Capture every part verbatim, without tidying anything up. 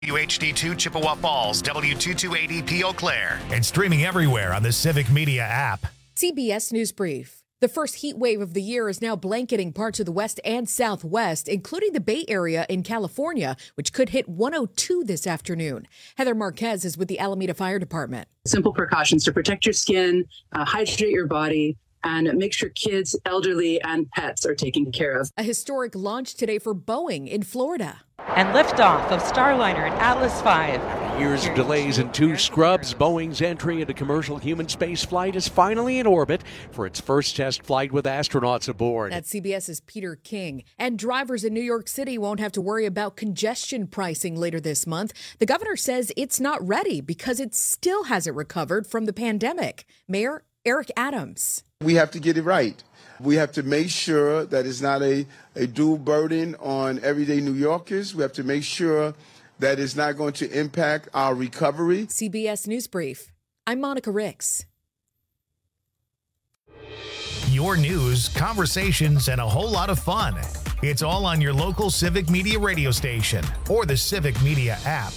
W H D two Chippewa Falls, W two two eight E P Eau Claire, and streaming everywhere on the Civic Media app. C B S News Brief. The first heat wave of the year is now blanketing parts of the West and Southwest, including the Bay Area in California, which could hit one oh two this afternoon. Heather Marquez is with the Alameda Fire Department. Simple precautions to protect your skin, uh, hydrate your body, and make sure kids, elderly, and pets are taken care of. A historic launch today for Boeing in Florida. And liftoff of Starliner and Atlas five. After years of delays and two scrubs, Boeing's entry into commercial human space flight is finally in orbit for its first test flight with astronauts aboard. That's CBS's Peter King. And drivers in New York City won't have to worry about congestion pricing later this month. The governor says it's not ready because it still hasn't recovered from the pandemic. Mayor Eric Adams. We have to get it right. We have to make sure that it's not a, a dual burden on everyday New Yorkers. We have to make sure that it's not going to impact our recovery. C B S News Brief. I'm Monica Ricks. Your news, conversations, and a whole lot of fun. It's all on your local Civic Media radio station or the Civic Media app.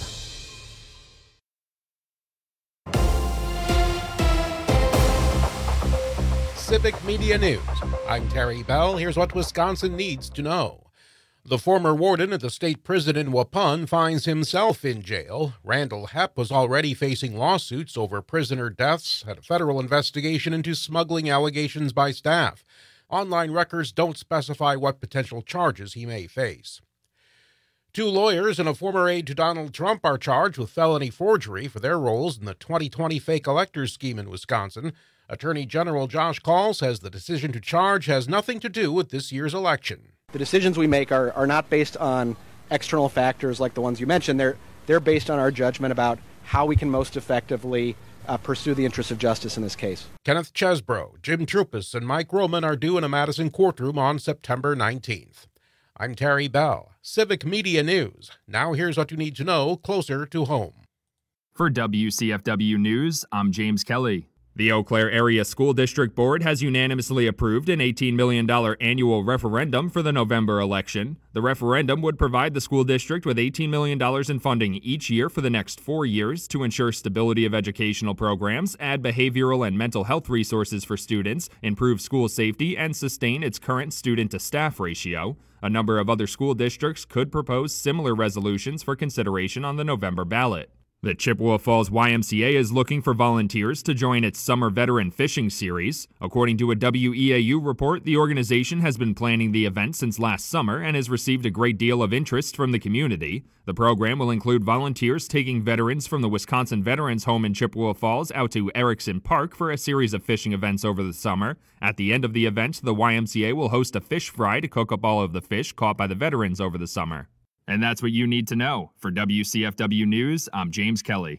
Civic Media News. I'm Terry Bell. Here's what Wisconsin needs to know. The former warden at the state prison in Waupun finds himself in jail. Randall Hepp was already facing lawsuits over prisoner deaths and a federal investigation into smuggling allegations by staff. Online records don't specify what potential charges he may face. Two lawyers and a former aide to Donald Trump are charged with felony forgery for their roles in the twenty twenty fake electors scheme in Wisconsin. Attorney General Josh Kaul says the decision to charge has nothing to do with this year's election. The decisions we make are, are not based on external factors like the ones you mentioned. They're, they're based on our judgment about how we can most effectively uh, pursue the interests of justice in this case. Kenneth Chesbro, Jim Trupis, and Mike Roman are due in a Madison courtroom on September nineteenth. I'm Terry Bell, Civic Media News. Now here's what you need to know closer to home. For W C F W News, I'm James Kelly. The Eau Claire Area School District Board has unanimously approved an eighteen million dollars annual referendum for the November election. The referendum would provide the school district with eighteen million dollars in funding each year for the next four years to ensure stability of educational programs, add behavioral and mental health resources for students, improve school safety, and sustain its current student-to-staff ratio. A number of other school districts could propose similar resolutions for consideration on the November ballot. The Chippewa Falls Y M C A is looking for volunteers to join its Summer Veteran Fishing Series. According to a W E A U report, the organization has been planning the event since last summer and has received a great deal of interest from the community. The program will include volunteers taking veterans from the Wisconsin Veterans Home in Chippewa Falls out to Erickson Park for a series of fishing events over the summer. At the end of the event, the Y M C A will host a fish fry to cook up all of the fish caught by the veterans over the summer. And that's what you need to know. For W C F W News, I'm James Kelly.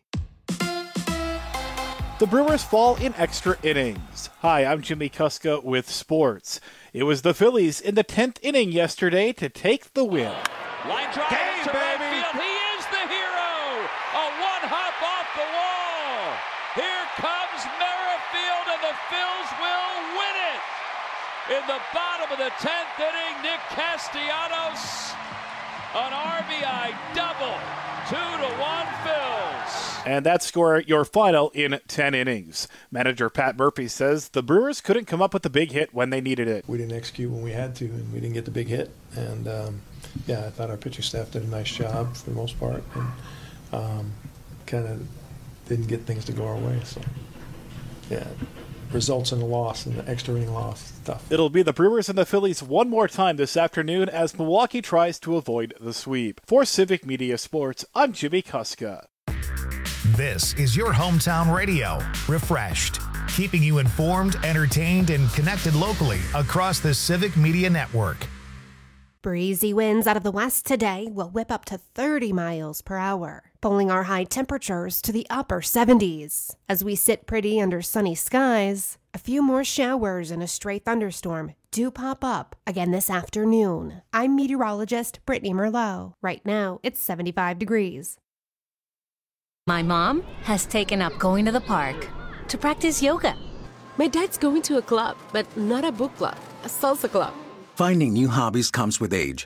The Brewers fall in extra innings. Hi, I'm Jimmy Kuska with sports. It was the Phillies in the tenth inning yesterday to take the win. Line drive Game, to right baby. field. He is the hero. A one hop off the wall. Here comes Merrifield, and the Phils will win it. In the bottom of the tenth inning, Nick Castellanos. An R B I double, two to one Phils. And that score your final in ten innings. Manager Pat Murphy says the Brewers couldn't come up with the big hit when they needed it. We didn't execute when we had to, and we didn't get the big hit. And, um, yeah, I thought our pitching staff did a nice job for the most part, and um, kind of didn't get things to go our way. So, yeah, results in the loss and the extra inning loss. Tough. It'll be the Brewers and the Phillies one more time this afternoon as Milwaukee tries to avoid the sweep. For Civic Media Sports, I'm Jimmy Kuska. This is your hometown radio, Refreshed, keeping you informed, entertained, and connected locally across the Civic Media Network. Breezy winds out of the west today will whip up to thirty miles per hour, pulling our high temperatures to the upper seventies. As we sit pretty under sunny skies, a few more showers and a stray thunderstorm do pop up again this afternoon. I'm meteorologist Brittany Merlot. Right now, it's seventy-five degrees. My mom has taken up going to the park to practice yoga. My dad's going to a club, but not a book club, a salsa club. Finding new hobbies comes with age.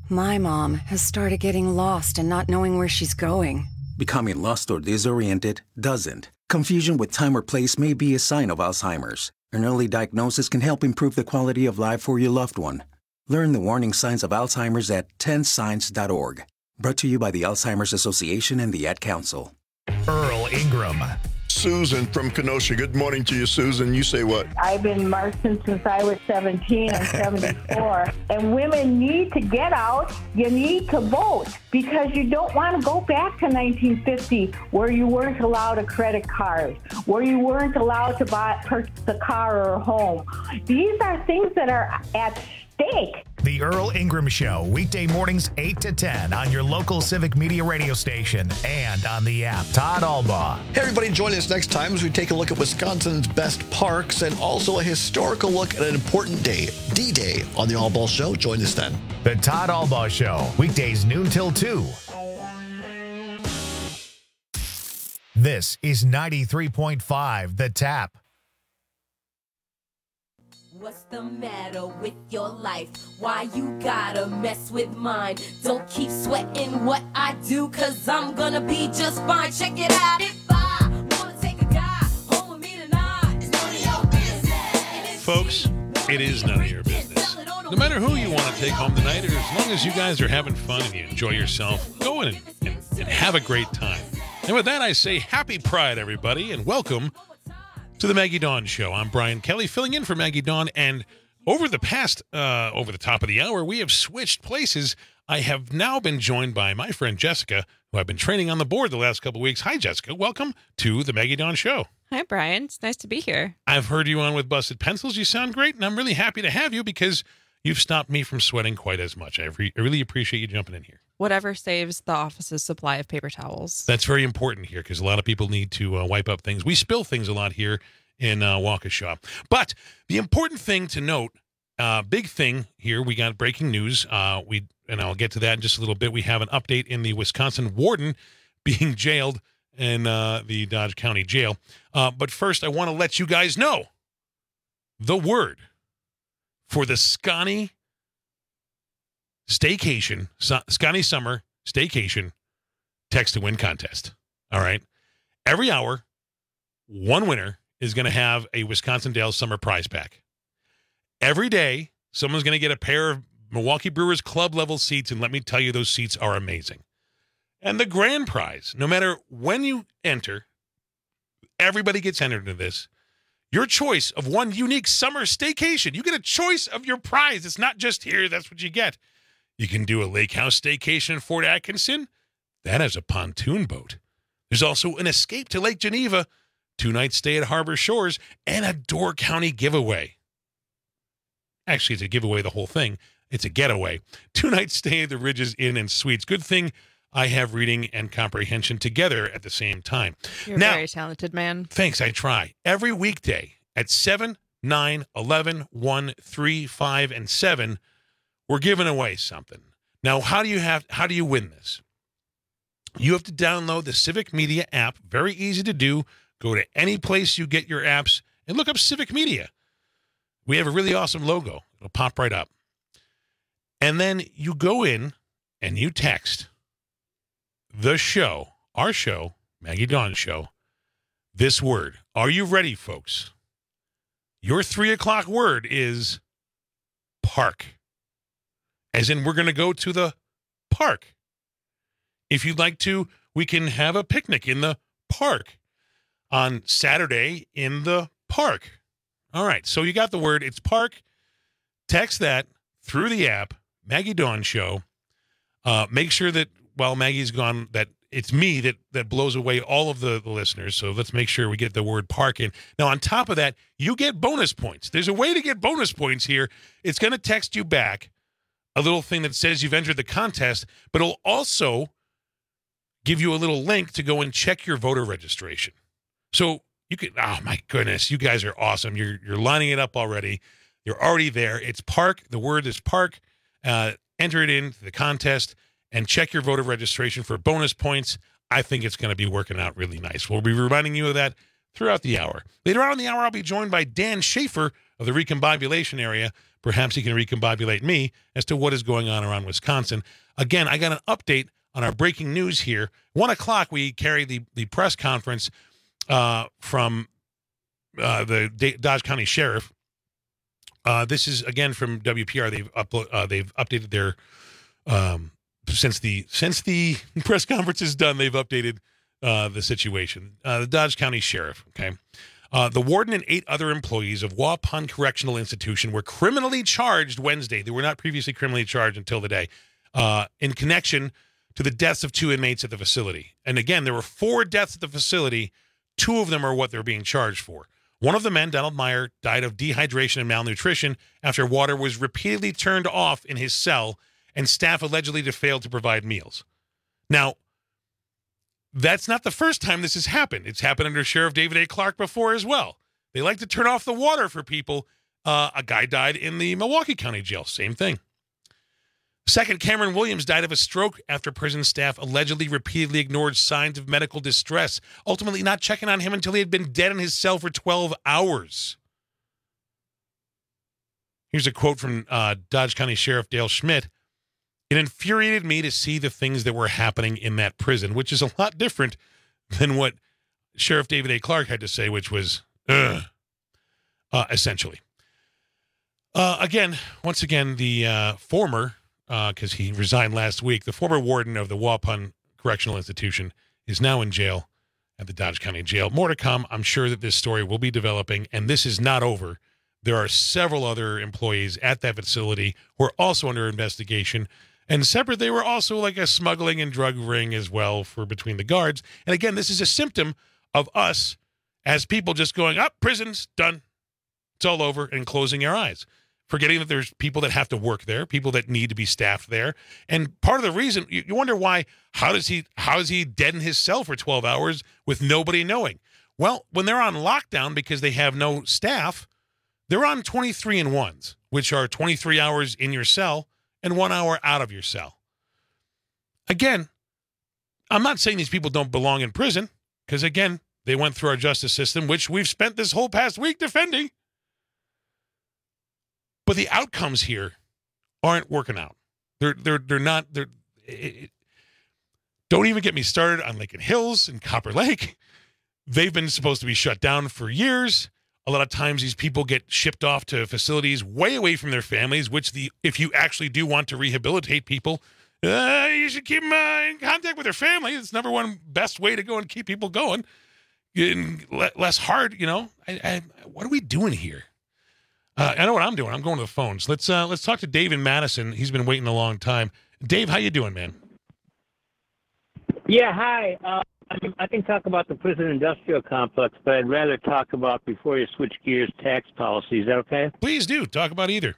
My mom has started getting lost and not knowing where she's going. Becoming lost or disoriented doesn't. Confusion with time or place may be a sign of Alzheimer's. An early diagnosis can help improve the quality of life for your loved one. Learn the warning signs of Alzheimer's at ten signs dot org. Brought to you by the Alzheimer's Association and the Ad Council. Earl Ingram. Susan from Kenosha. Good morning to you, Susan. You say what? I've been marching since I was seventeen. I'm seventy-four. And women need to get out. You need to vote because you don't want to go back to nineteen fifty where you weren't allowed a credit card, where you weren't allowed to buy purchase a car or a home. These are things that are at stake. The Earl Ingram Show, weekday mornings eight to ten on your local Civic Media radio station and on the app. Todd Albaugh. Hey, everybody, join us next time as we take a look at Wisconsin's best parks and also a historical look at an important day, D-Day, on the Albaugh Show. Join us then. The Todd Albaugh Show, weekdays noon till two. This is ninety-three point five, The Tap. What's the matter with your life? Why you gotta mess with mine? Don't keep sweating what I do, cause I'm gonna be just fine. Check it out. If I wanna take a guy home with me tonight, it's none of your business. Folks, it is none of your business. No matter who you want to take home tonight, or as long as you guys are having fun and you enjoy yourself, go in and, and, and have a great time. And with that, I say happy Pride, everybody, and welcome to the Maggie Dawn Show. I'm Brian Kelly, filling in for Maggie Dawn, and over the past, uh, over the top of the hour, we have switched places. I have now been joined by my friend Jessica, who I've been training on the board the last couple of weeks. Hi, Jessica. Welcome to the Maggie Dawn Show. Hi, Brian. It's nice to be here. I've heard you on with Busted Pencils. You sound great, and I'm really happy to have you because you've stopped me from sweating quite as much. I, re- I really appreciate you jumping in here. Whatever saves the office's supply of paper towels. That's very important here because a lot of people need to uh, wipe up things. We spill things a lot here in uh, Waukesha. But the important thing to note, uh, big thing here, we got breaking news. Uh, we and I'll get to that in just a little bit. We have an update in the Wisconsin warden being jailed in uh, the Dodge County Jail. Uh, but first, I want to let you guys know the word for the Scotty Staycation, so, Scotty Summer Staycation Text to Win contest. All right. Every hour, one winner is going to have a Wisconsin Dells Summer Prize Pack. Every day, someone's going to get a pair of Milwaukee Brewers club level seats, and let me tell you, those seats are amazing. And the grand prize, no matter when you enter, everybody gets entered into this. Your choice of one unique summer staycation. You get a choice of your prize. It's not just here, that's what you get. You can do a lake house staycation in Fort Atkinson. That has a pontoon boat. There's also an escape to Lake Geneva, two-night stay at Harbor Shores, and a Door County giveaway. Actually, it's a giveaway, the whole thing. It's a getaway. Two-night stay at the Ridges Inn and Suites. Good thing I have reading and comprehension together at the same time. You're now, a very talented man. Thanks, I try. Every weekday at seven, nine, eleven, one, three, five, and seven, we're giving away something. Now, how do you have? How do you win this? You have to download the Civic Media app. Very easy to do. Go to any place you get your apps and look up Civic Media. We have a really awesome logo. It'll pop right up. And then you go in and you text the show, our show, Maggie Dawn Show, this word. Are you ready, folks? Your three o'clock word is park. As in, we're going to go to the park. If you'd like to, we can have a picnic in the park on Saturday in the park. All right, so you got the word. It's park. Text that through the app, Maggie Dawn Show. Uh, make sure that while Maggie's gone, that it's me that, that blows away all of the, the listeners. So let's make sure we get the word park in. Now, on top of that, you get bonus points. There's a way to get bonus points here. It's going to text you back a little thing that says you've entered the contest, but it'll also give you a little link to go and check your voter registration. So you can, oh my goodness, you guys are awesome. You're you're lining it up already. You're already there. It's park. The word is park. Uh, enter it into the contest and check your voter registration for bonus points. I think it's going to be working out really nice. We'll be reminding you of that throughout the hour. Later on in the hour, I'll be joined by Dan Schaefer of the Recombobulation area, Perhaps he can recombobulate me as to what is going on around Wisconsin. Again, I got an update on our breaking news here. One o'clock, we carry the, the press conference uh, from uh, the D- Dodge County Sheriff. Uh, this is, again, from W P R. They've, uplo- uh, they've updated their... Um, since the since the press conference is done, they've updated uh, the situation. Uh, the Dodge County Sheriff, okay? Uh, the warden and eight other employees of Waupun Correctional Institution were criminally charged Wednesday. They were not previously criminally charged until today uh, in connection to the deaths of two inmates at the facility. And again, there were four deaths at the facility. Two of them are what they're being charged for. One of the men, Donald Meyer, died of dehydration and malnutrition after water was repeatedly turned off in his cell and staff allegedly failed to provide meals. Now, that's not the first time this has happened. It's happened under Sheriff David A. Clark before as well. They like to turn off the water for people. Uh, a guy died in the Milwaukee County Jail. Same thing. Second, Cameron Williams died of a stroke after prison staff allegedly repeatedly ignored signs of medical distress, ultimately not checking on him until he had been dead in his cell for twelve hours. Here's a quote from uh, Dodge County Sheriff Dale Schmidt. It infuriated me to see the things that were happening in that prison, which is a lot different than what Sheriff David A. Clark had to say, which was, ugh, uh, essentially. Uh, again, once again, the uh, former, because uh, he resigned last week, the former warden of the Waupun Correctional Institution is now in jail at the Dodge County Jail. More to come. I'm sure that this story will be developing, and this is not over. There are several other employees at that facility who are also under investigation. And separate, they were also like a smuggling and drug ring as well for between the guards. And again, this is a symptom of us as people just going, up, oh, prison's done. It's all over, and closing our eyes. Forgetting that there's people that have to work there, people that need to be staffed there. And part of the reason, you, you wonder why, how does he, how is he dead in his cell for twelve hours with nobody knowing? Well, when they're on lockdown because they have no staff, they're on twenty-three and ones, which are twenty-three hours in your cell and one hour out of your cell. Again, I'm not saying these people don't belong in prison, because, again, they went through our justice system, which we've spent this whole past week defending. But the outcomes here aren't working out. They're they're they're not. They're. It, don't even get me started on Lincoln Hills and Copper Lake. They've been supposed to be shut down for years. A lot of times these people get shipped off to facilities way away from their families, which the if you actually do want to rehabilitate people, uh, you should keep them uh, in contact with their family. It's number one best way to go and keep people going. And less hard, you know. I, I, what are we doing here? Uh, I know what I'm doing. I'm going to the phones. Let's uh, let's talk to Dave in Madison. He's been waiting a long time. Dave, how you doing, man? Yeah, hi. Uh, I can talk about the prison industrial complex, but I'd rather talk about, before you switch gears, tax policy. Is that okay? Please do. Talk about either.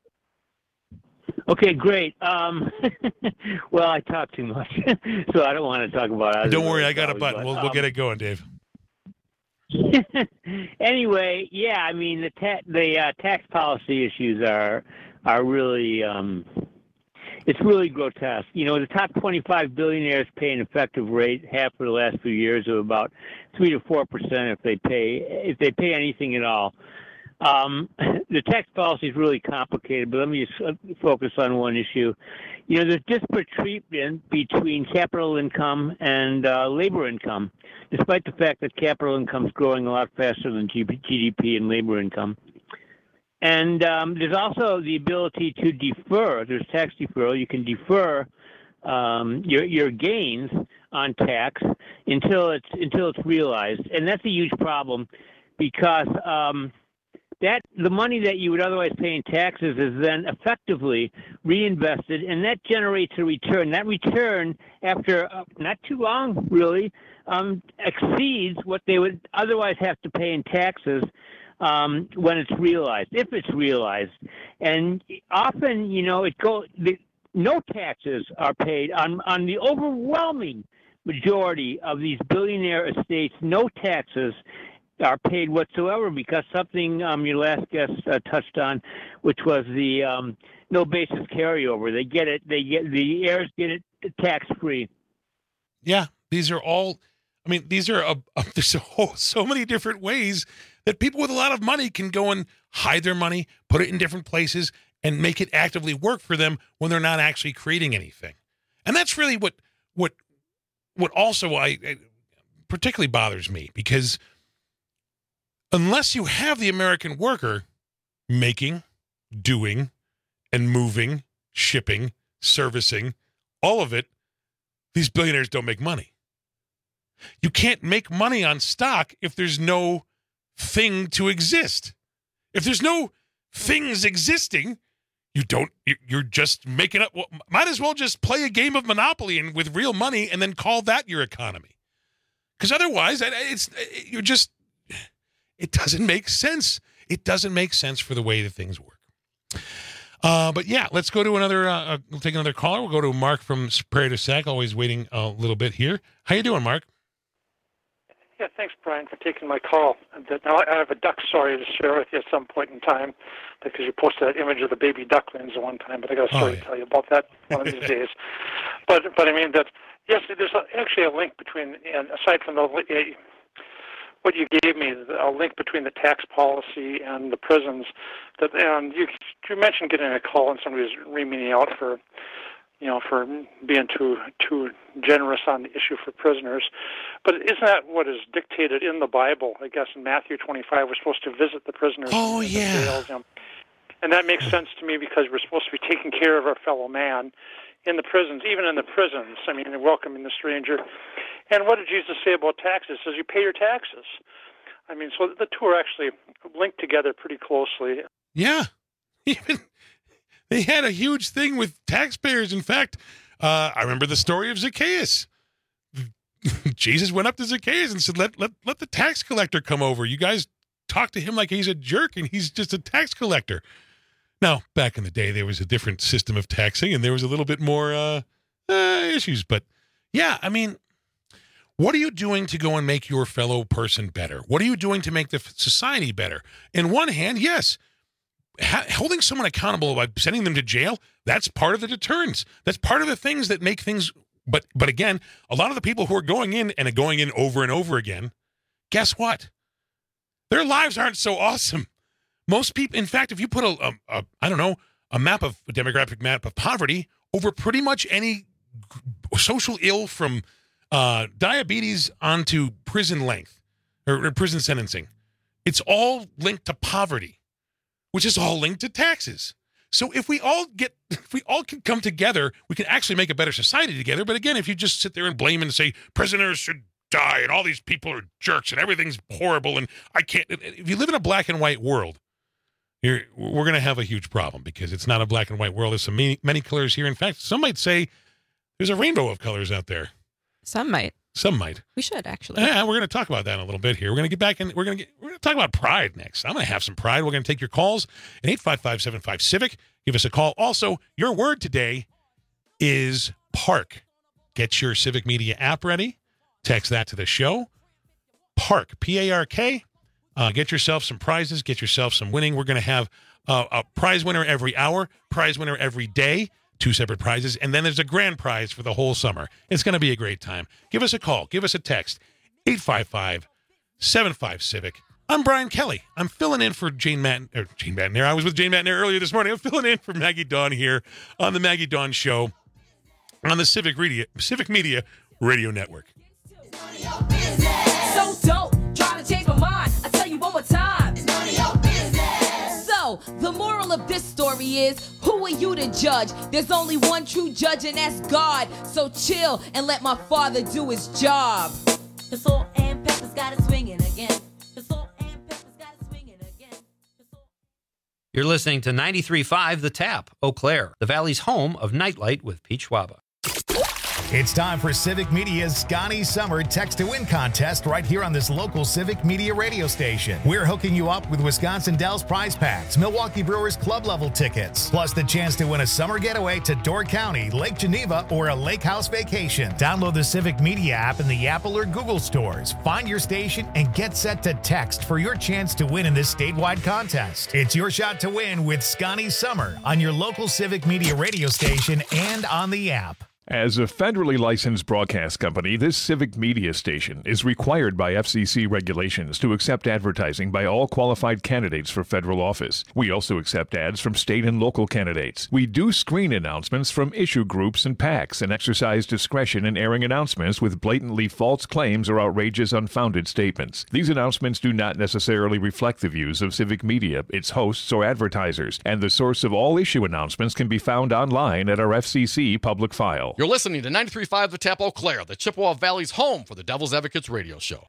Okay, great. Um, well, I talk too much, so I don't want to talk about it. Don't worry, I got a button. But, we'll, um, we'll get it going, Dave. Anyway, yeah, I mean, the ta- the uh, tax policy issues are are really... Um, It's really grotesque. You know, the top twenty-five billionaires pay an effective rate, half for the last few years, of about three to four percent if they pay if they pay anything at all. Um, the tax policy is really complicated, but let me just focus on one issue. You know, there's disparate treatment between capital income and uh, labor income, despite the fact that capital income is growing a lot faster than G D P and labor income. And um, there's also the ability to defer. There's tax deferral. You can defer um, your your gains on tax until it's until it's realized, and that's a huge problem because um, that the money that you would otherwise pay in taxes is then effectively reinvested, and that generates a return. That return, after uh, not too long, really, um, exceeds what they would otherwise have to pay in taxes. Um, when it's realized, if it's realized. And often, you know, it go the, no taxes are paid on, on the overwhelming majority of these billionaire estates. No taxes are paid whatsoever because something um, your last guest uh, touched on, which was the um, no basis carryover. They get it. They get the heirs get it tax free. Yeah, these are all I mean, these are a, a, there's a whole, so many different ways that people with a lot of money can go and hide their money, put it in different places, and make it actively work for them when they're not actually creating anything. And that's really what what what also I, I particularly bothers me, because unless you have the American worker making, doing, and moving, shipping, servicing, all of it, these billionaires don't make money. You can't make money on stock if there's no thing to exist. If there's no things existing, you don't, you're just making up. Well, might as well just play a game of Monopoly and with real money and then call that your economy. Because otherwise, it's, you're just, it doesn't make sense. It doesn't make sense for the way that things work. Uh, but yeah, let's go to another, uh, we'll take another caller. We'll go to Mark from Prairie du Sac, always waiting a little bit here. How you doing, Mark? Yeah, thanks, Brian, for taking my call. Now, I have a duck story to share with you at some point in time, because you posted that image of the baby ducklings at one time, but I got a story oh, yeah. to tell you about that one of these days. But but I mean, that yes, there's actually a link between, and aside from the uh, what you gave me, a link between the tax policy and the prisons. That and you you mentioned getting a call and somebody was reaming me out for, you know, for being too too generous on the issue for prisoners. But isn't that what is dictated in the Bible? I guess in Matthew twenty-five, we're supposed to visit the prisoners. Oh, in the yeah. jails, you know. And that makes sense to me, because we're supposed to be taking care of our fellow man in the prisons, even in the prisons. I mean, welcoming the stranger. And what did Jesus say about taxes? He says you pay your taxes. I mean, so the two are actually linked together pretty closely. Yeah. Even they had a huge thing with taxpayers. In fact, uh, I remember the story of Zacchaeus. Jesus went up to Zacchaeus and said, let, let, let the tax collector come over. You guys talk to him like he's a jerk and he's just a tax collector. Now, back in the day, there was a different system of taxing and there was a little bit more uh, uh, issues. But yeah, I mean, what are you doing to go and make your fellow person better? What are you doing to make the society better? In one hand, yes, ha- holding someone accountable by sending them to jail, that's part of the deterrence. That's part of the things that make things. But but again, a lot of the people who are going in and are going in over and over again, guess what? Their lives aren't so awesome. Most people, in fact, if you put a, a, a I don't know, a map of a demographic map of poverty over pretty much any social ill from uh, diabetes onto prison length or, or prison sentencing, it's all linked to poverty, which is all linked to taxes. So if we all get, if we all can come together, we can actually make a better society together. But again, if you just sit there and blame and say prisoners should die and all these people are jerks and everything's horrible and I can't, if you live in a black and white world, you're, we're going to have a huge problem, because it's not a black and white world. There's so many, many colors here. In fact, some might say there's a rainbow of colors out there. Some might. Some might. We should, actually. Yeah, we're going to talk about that in a little bit here. We're going to get back in. We're going to get. We're going to talk about pride next. I'm going to have some pride. We're going to take your calls at eight five five, seven five, Civic. Give us a call. Also, your word today is park. Get your Civic Media app ready. Text that to the show. Park. P A R K. Uh, get yourself some prizes. Get yourself some winning. We're going to have uh, a prize winner every hour, prize winner every day. Two separate prizes, and then there's a grand prize for the whole summer. It's going to be a great time. Give us a call. Give us a text. eight five five, seven five, Civic. I'm Brian Kelly. I'm filling in for Jane Matten, or Jane Mattenair. I was with Jane Mattenair earlier this morning. I'm filling in for Maggie Dawn here on the Maggie Dawn Show on the Civic Media, Civic Media Radio Network. So don't try to change my mind. I tell you one more time. It's none of your business. So the moral of this story is, who are you to judge? There's only one true judge, and that's God. So chill and let my father do his job. The salt and pepper's got it swinging again. The salt and pepper's got it swinging again. You're listening to ninety-three point five The Tap, Eau Claire, the Valley's home of Nightlight with Pete Schwaba. It's time for Civic Media's Scotty Summer Text to Win contest right here on this local Civic Media radio station. We're hooking you up with Wisconsin Dells prize packs, Milwaukee Brewers club level tickets, plus the chance to win a summer getaway to Door County, Lake Geneva, or a lake house vacation. Download the Civic Media app in the Apple or Google stores. Find your station and get set to text for your chance to win in this statewide contest. It's your shot to win with Scotty Summer on your local Civic Media radio station and on the app. As a federally licensed broadcast company, this civic media station is required by F C C regulations to accept advertising by all qualified candidates for federal office. We also accept ads from state and local candidates. We do screen announcements from issue groups and PACs and exercise discretion in airing announcements with blatantly false claims or outrageous unfounded statements. These announcements do not necessarily reflect the views of civic media, its hosts, or advertisers, and the source of all issue announcements can be found online at our F C C public file. You're listening to ninety-three point five The Tap Eau Claire, the Chippewa Valley's home for the Devil's Advocates radio show.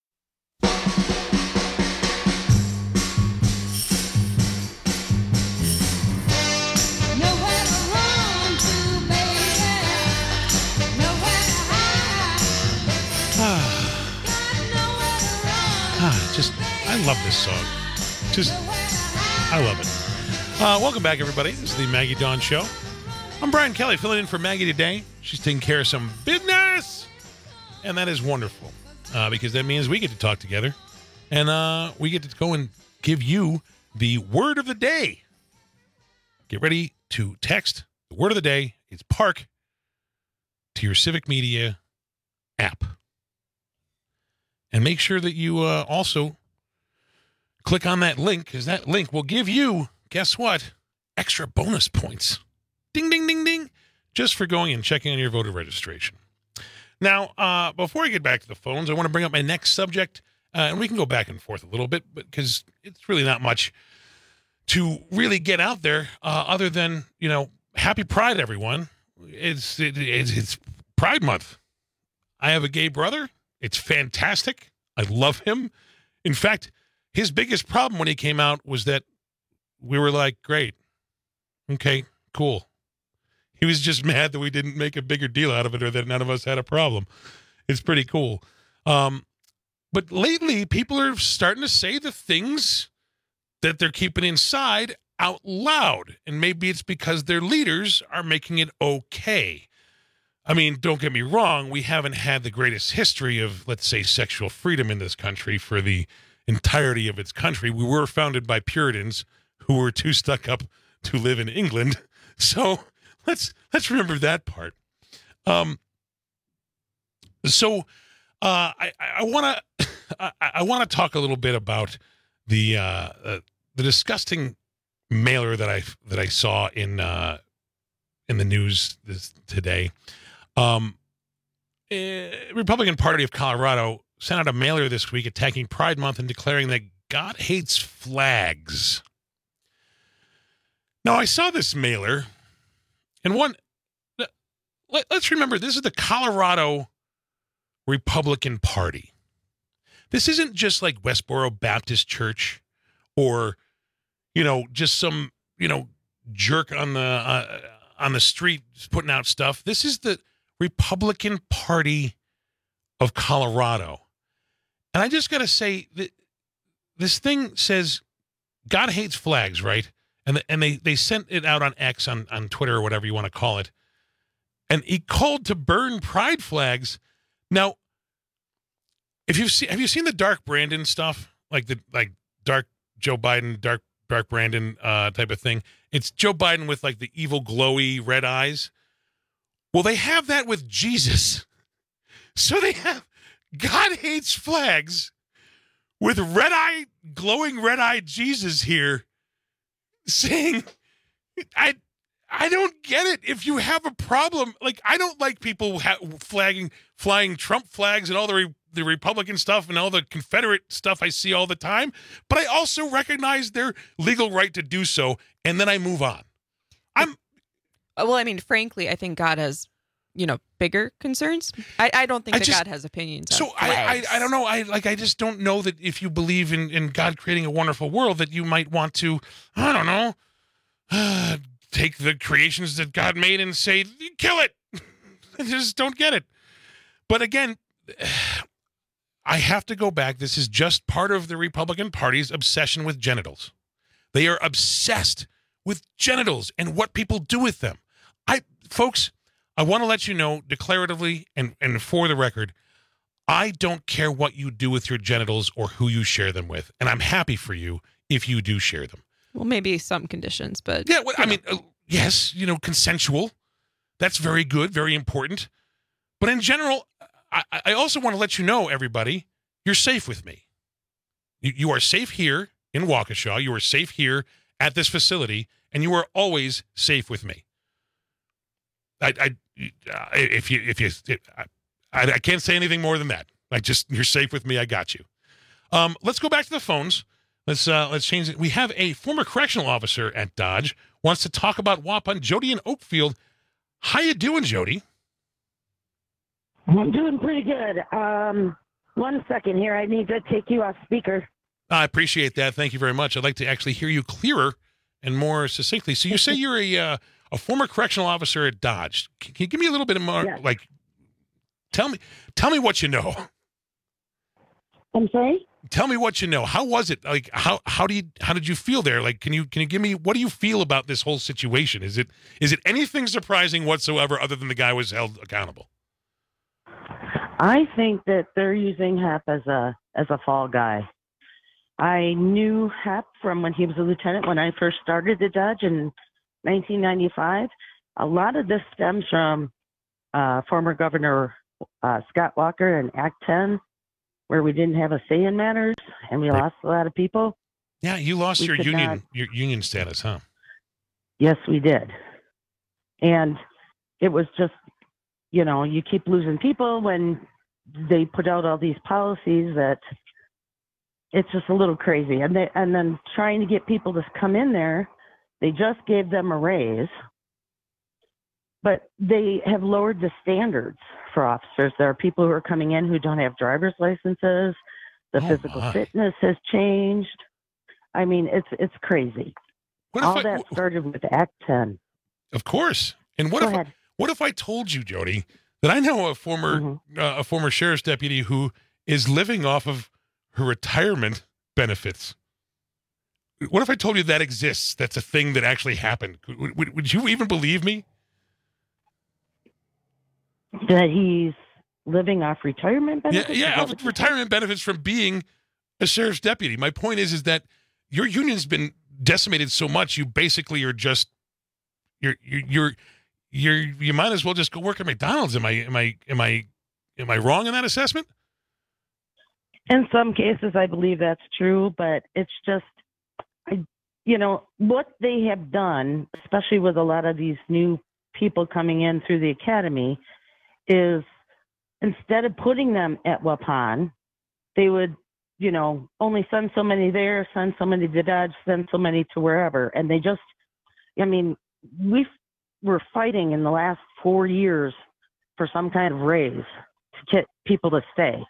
Ah, just, I love this song. Just, I love it. Uh, welcome back, everybody. This is the Maggie Dawn Show. I'm Brian Kelly, filling in for Maggie today. She's taking care of some business, and that is wonderful uh, because that means we get to talk together, and uh, we get to go and give you the word of the day. Get ready to text the word of the day. It's park to your Civic Media app. And make sure that you uh, also click on that link, because that link will give you, guess what, extra bonus points. Ding, ding, ding, ding, just for going and checking on your voter registration. Now, uh, before I get back to the phones, I want to bring up my next subject, uh, and we can go back and forth a little bit, because it's really not much to really get out there uh, other than, you know, happy Pride, everyone. It's, it, it's, it's Pride Month. I have a gay brother. It's fantastic. I love him. In fact, his biggest problem when he came out was that we were like, great, okay, cool. He was just mad that we didn't make a bigger deal out of it or that none of us had a problem. It's pretty cool. Um, but lately, people are starting to say the things that they're keeping inside out loud. And maybe it's because their leaders are making it okay. I mean, don't get me wrong. We haven't had the greatest history of, let's say, sexual freedom in this country for the entirety of its country. We were founded by Puritans who were too stuck up to live in England. So let's let's remember that part. Um, so uh, I I want to I, I want to talk a little bit about the uh, uh, the disgusting mailer that I that I saw in uh, in the news this today. Um, uh, Republican Party of Colorado sent out a mailer this week attacking Pride Month and declaring that God hates flags. Now, I saw this mailer, and one, let, let's remember, this is the Colorado Republican Party. This isn't just like Westboro Baptist Church or, you know, just some, you know, jerk on the uh, on the street putting out stuff. This is the Republican Party of Colorado. And I just got to say that this thing says God hates flags, right? And the, and they, they sent it out on X, on, on Twitter, or whatever you want to call it. And he called to burn pride flags. Now, if you've seen, have you seen the Dark Brandon stuff? Like the like dark Joe Biden, dark dark Brandon uh, type of thing. It's Joe Biden with like the evil glowy red eyes. Well, they have that with Jesus. So they have God hates flags with red eye, glowing red eyed Jesus here saying, I I don't get it. If you have a problem, like I don't like people ha- flagging, flying Trump flags and all the re- the Republican stuff and all the Confederate stuff I see all the time. But I also recognize their legal right to do so, and then I move on. I'm well. I mean, frankly, I think God has, you know, bigger concerns. I, I don't think I that just, God has opinions. So I, I I don't know. I like I just don't know that if you believe in, in God creating a wonderful world, that you might want to, I don't know, uh, take the creations that God made and say, kill it. I just don't get it. But again, I have to go back. This is just part of the Republican Party's obsession with genitals. They are obsessed with genitals and what people do with them. I, folks, I want to let you know declaratively and, and for the record, I don't care what you do with your genitals or who you share them with. And I'm happy for you if you do share them. Well, maybe some conditions, but yeah, well, I mean, uh, yes, you know, consensual. That's very good, very important. But in general, I, I also want to let you know, everybody, you're safe with me. You, you are safe here in Waukesha. You are safe here at this facility, and you are always safe with me. I, I if you, if you, I, I can't say anything more than that. I just, you're safe with me. I got you. Um, let's go back to the phones. Let's uh, let's change it. We have a former correctional officer at Dodge wants to talk about Waupun. Jody in Oakfield. How you doing, Jody? I'm doing pretty good. Um, one second here. I need to take you off speaker. I appreciate that. Thank you very much. I'd like to actually hear you clearer and more succinctly. So you say you're a uh, a former correctional officer at Dodge. Can you give me a little bit more, yes. like, tell me, tell me what you know. I'm sorry? Tell me what you know. How was it? Like, how how do you how did you feel there? Like, can you can you give me, what do you feel about this whole situation? Is it is it anything surprising whatsoever other than the guy was held accountable? I think that they're using Hep as a as a fall guy. I knew Hep from when he was a lieutenant when I first started at Dodge in nineteen ninety-five. A lot of this stems from uh, former Governor uh, Scott Walker and Act ten, where we didn't have a say in matters and we right. lost a lot of people. Yeah, you lost we your union not, your union status, huh? Yes, we did. And it was just, you know, you keep losing people when they put out all these policies that it's just a little crazy. And they, and then trying to get people to come in there, they just gave them a raise, but they have lowered the standards for officers. There are people who are coming in who don't have driver's licenses. The oh physical my. fitness has changed. I mean, it's it's crazy. All I, that started with Act ten. Of course. And what Go if I, what if I told you, Jody, that I know a former mm-hmm. uh, a former sheriff's deputy who is living off of her retirement benefits? What if I told you that exists? That's a thing that actually happened. Would, would, would you even believe me? That he's living off retirement benefits? Yeah, yeah, off retirement benefits from being a sheriff's deputy. My point is, is that your union's been decimated so much, you basically are just, you're, you're, you're, you're, you might as well just go work at McDonald's. Am I, am I, am I, am I wrong in that assessment? In some cases, I believe that's true, but it's just, I, you know, what they have done, especially with a lot of these new people coming in through the academy, is instead of putting them at Waupun, they would, you know, only send so many there, send so many to Dodge, send so many to wherever. And they just, I mean, we were fighting in the last four years for some kind of raise to get people to stay.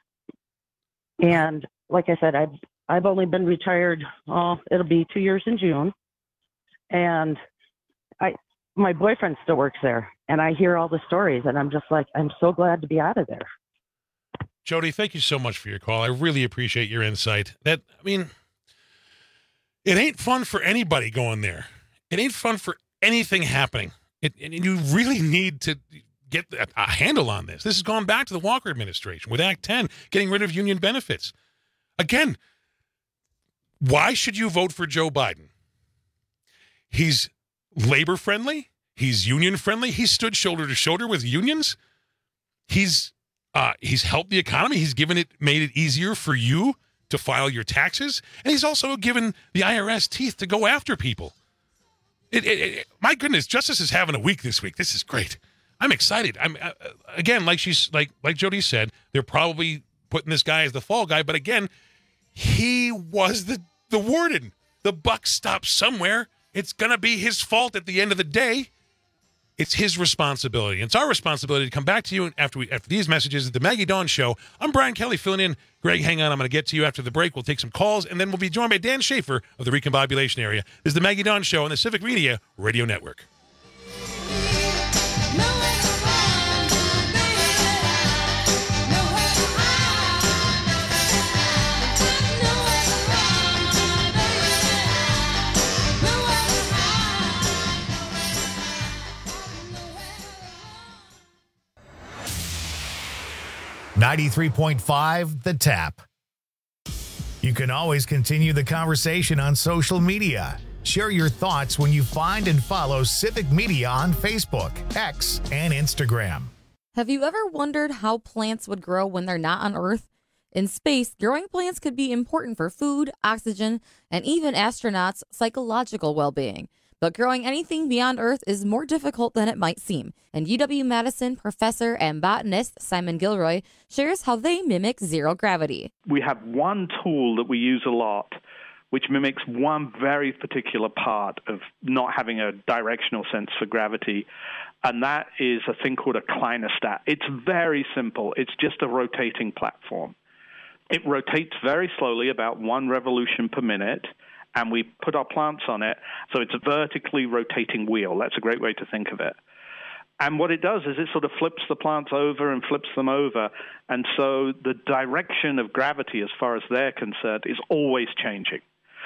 And like I said, I've, I've only been retired, oh, it'll be two years in June. And I, my boyfriend still works there, and I hear all the stories, and I'm just like, I'm so glad to be out of there. Jody, thank you so much for your call. I really appreciate your insight. That, I mean, it ain't fun for anybody going there. It ain't fun for anything happening. It, and you really need to get a, a handle on this. This has gone back to the Walker administration with Act ten, getting rid of union benefits. Again, why should you vote for Joe Biden? He's labor friendly. He's union friendly. He's stood shoulder to shoulder with unions. He's uh, he's helped the economy. He's given it, made it easier for you to file your taxes, and he's also given the I R S teeth to go after people. It, it, it, my goodness, Justice is having a week this week. This is great. I'm excited. I'm uh, again, like she's like like Jody said, they're probably putting this guy as the fall guy, but again, he was the the warden. The buck stops somewhere. It's going to be his fault at the end of the day. It's his responsibility. It's our responsibility to come back to you after we after these messages at the Maggie Dawn Show. I'm Brian Kelly filling in. Greg, hang on. I'm going to get to you after the break. We'll take some calls, and then we'll be joined by Dan Schaefer of the Recombobulation Area. This is the Maggie Dawn Show on the Civic Media Radio Network. ninety-three point five The Tap. You can always continue the conversation on social media. Share your thoughts when you find and follow Civic Media on Facebook, X, and Instagram. Have you ever wondered how plants would grow when they're not on Earth? In space, growing plants could be important for food, oxygen, and even astronauts' psychological well-being. But growing anything beyond Earth is more difficult than it might seem. And U W-Madison professor and botanist Simon Gilroy shares how they mimic zero gravity. We have one tool that we use a lot, which mimics one very particular part of not having a directional sense for gravity, and that is a thing called a clinostat. It's very simple. It's just a rotating platform. It rotates very slowly, about one revolution per minute, and we put our plants on it, so it's a vertically rotating wheel. That's a great way to think of it. And what it does is it sort of flips the plants over and flips them over, and so the direction of gravity, as far as they're concerned, is always changing.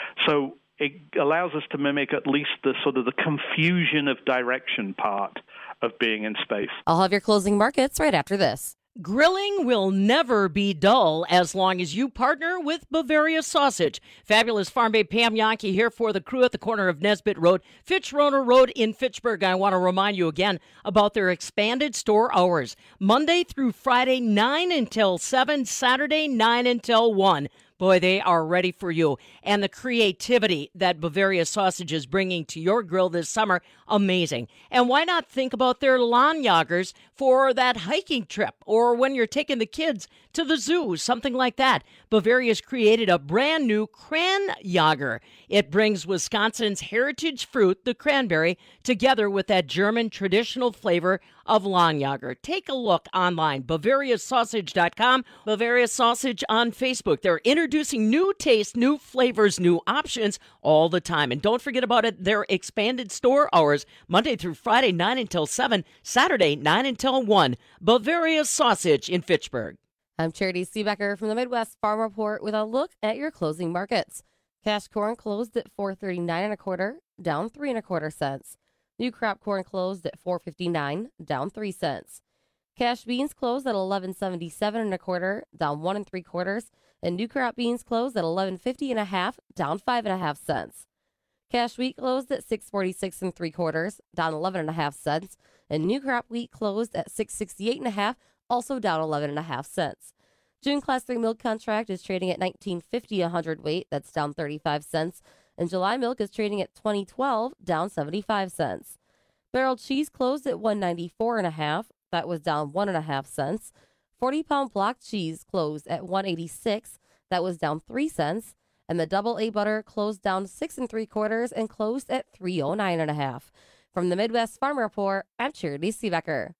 So it allows us to mimic at least the sort of the confusion of direction part of being in space. I'll have your closing markets right after this. Grilling will never be dull as long as you partner with Bavaria Sausage. Fabulous Farm Babe Pam Yankee here for the crew at the corner of Nesbitt Road, Fitch-Roner Road in Fitchburg. I want to remind you again about their expanded store hours. Monday through Friday, nine until seven, Saturday, nine until one. Boy, they are ready for you. And the creativity that Bavaria Sausage is bringing to your grill this summer, amazing. And why not think about their lawn joggers for that hiking trip or when you're taking the kids to the zoo, something like that. Bavaria's created a brand new Kranjager. It brings Wisconsin's heritage fruit, the cranberry, together with that German traditional flavor of Lawnjager. Take a look online, Bavaria Sausage dot com, Bavaria Sausage on Facebook. They're introducing new tastes, new flavors, new options all the time. And don't forget about it, their expanded store hours, Monday through Friday, nine until seven, Saturday, nine until one. Bavaria Sausage in Fitchburg. I'm Charity Seebecker from the Midwest Farm Report with a look at your closing markets. Cash corn closed at four thirty-nine and a quarter, down three and a quarter cents. New crop corn closed at four fifty-nine, down three cents. Cash beans closed at eleven seventy-seven and a quarter, down one and three quarters, and new crop beans closed at eleven fifty and a half, down five and a half cents. Cash wheat closed at six forty-six and three quarters, down eleven and a half cents, and new crop wheat closed at six sixty-eight and a half, also down eleven and a half cents. June class three milk contract is trading at nineteen fifty a hundredweight, that's down thirty-five cents. And July milk is trading at twenty twelve, down seventy-five cents. Barrel cheese closed at one ninety-four and a half, that was down one and a half cents. forty pound block cheese closed at one eighty-six, that was down three cents. And the double A butter closed down six and three quarters and closed at three oh nine and a half. From the Midwest Farm Report, I'm Charity Seebecker.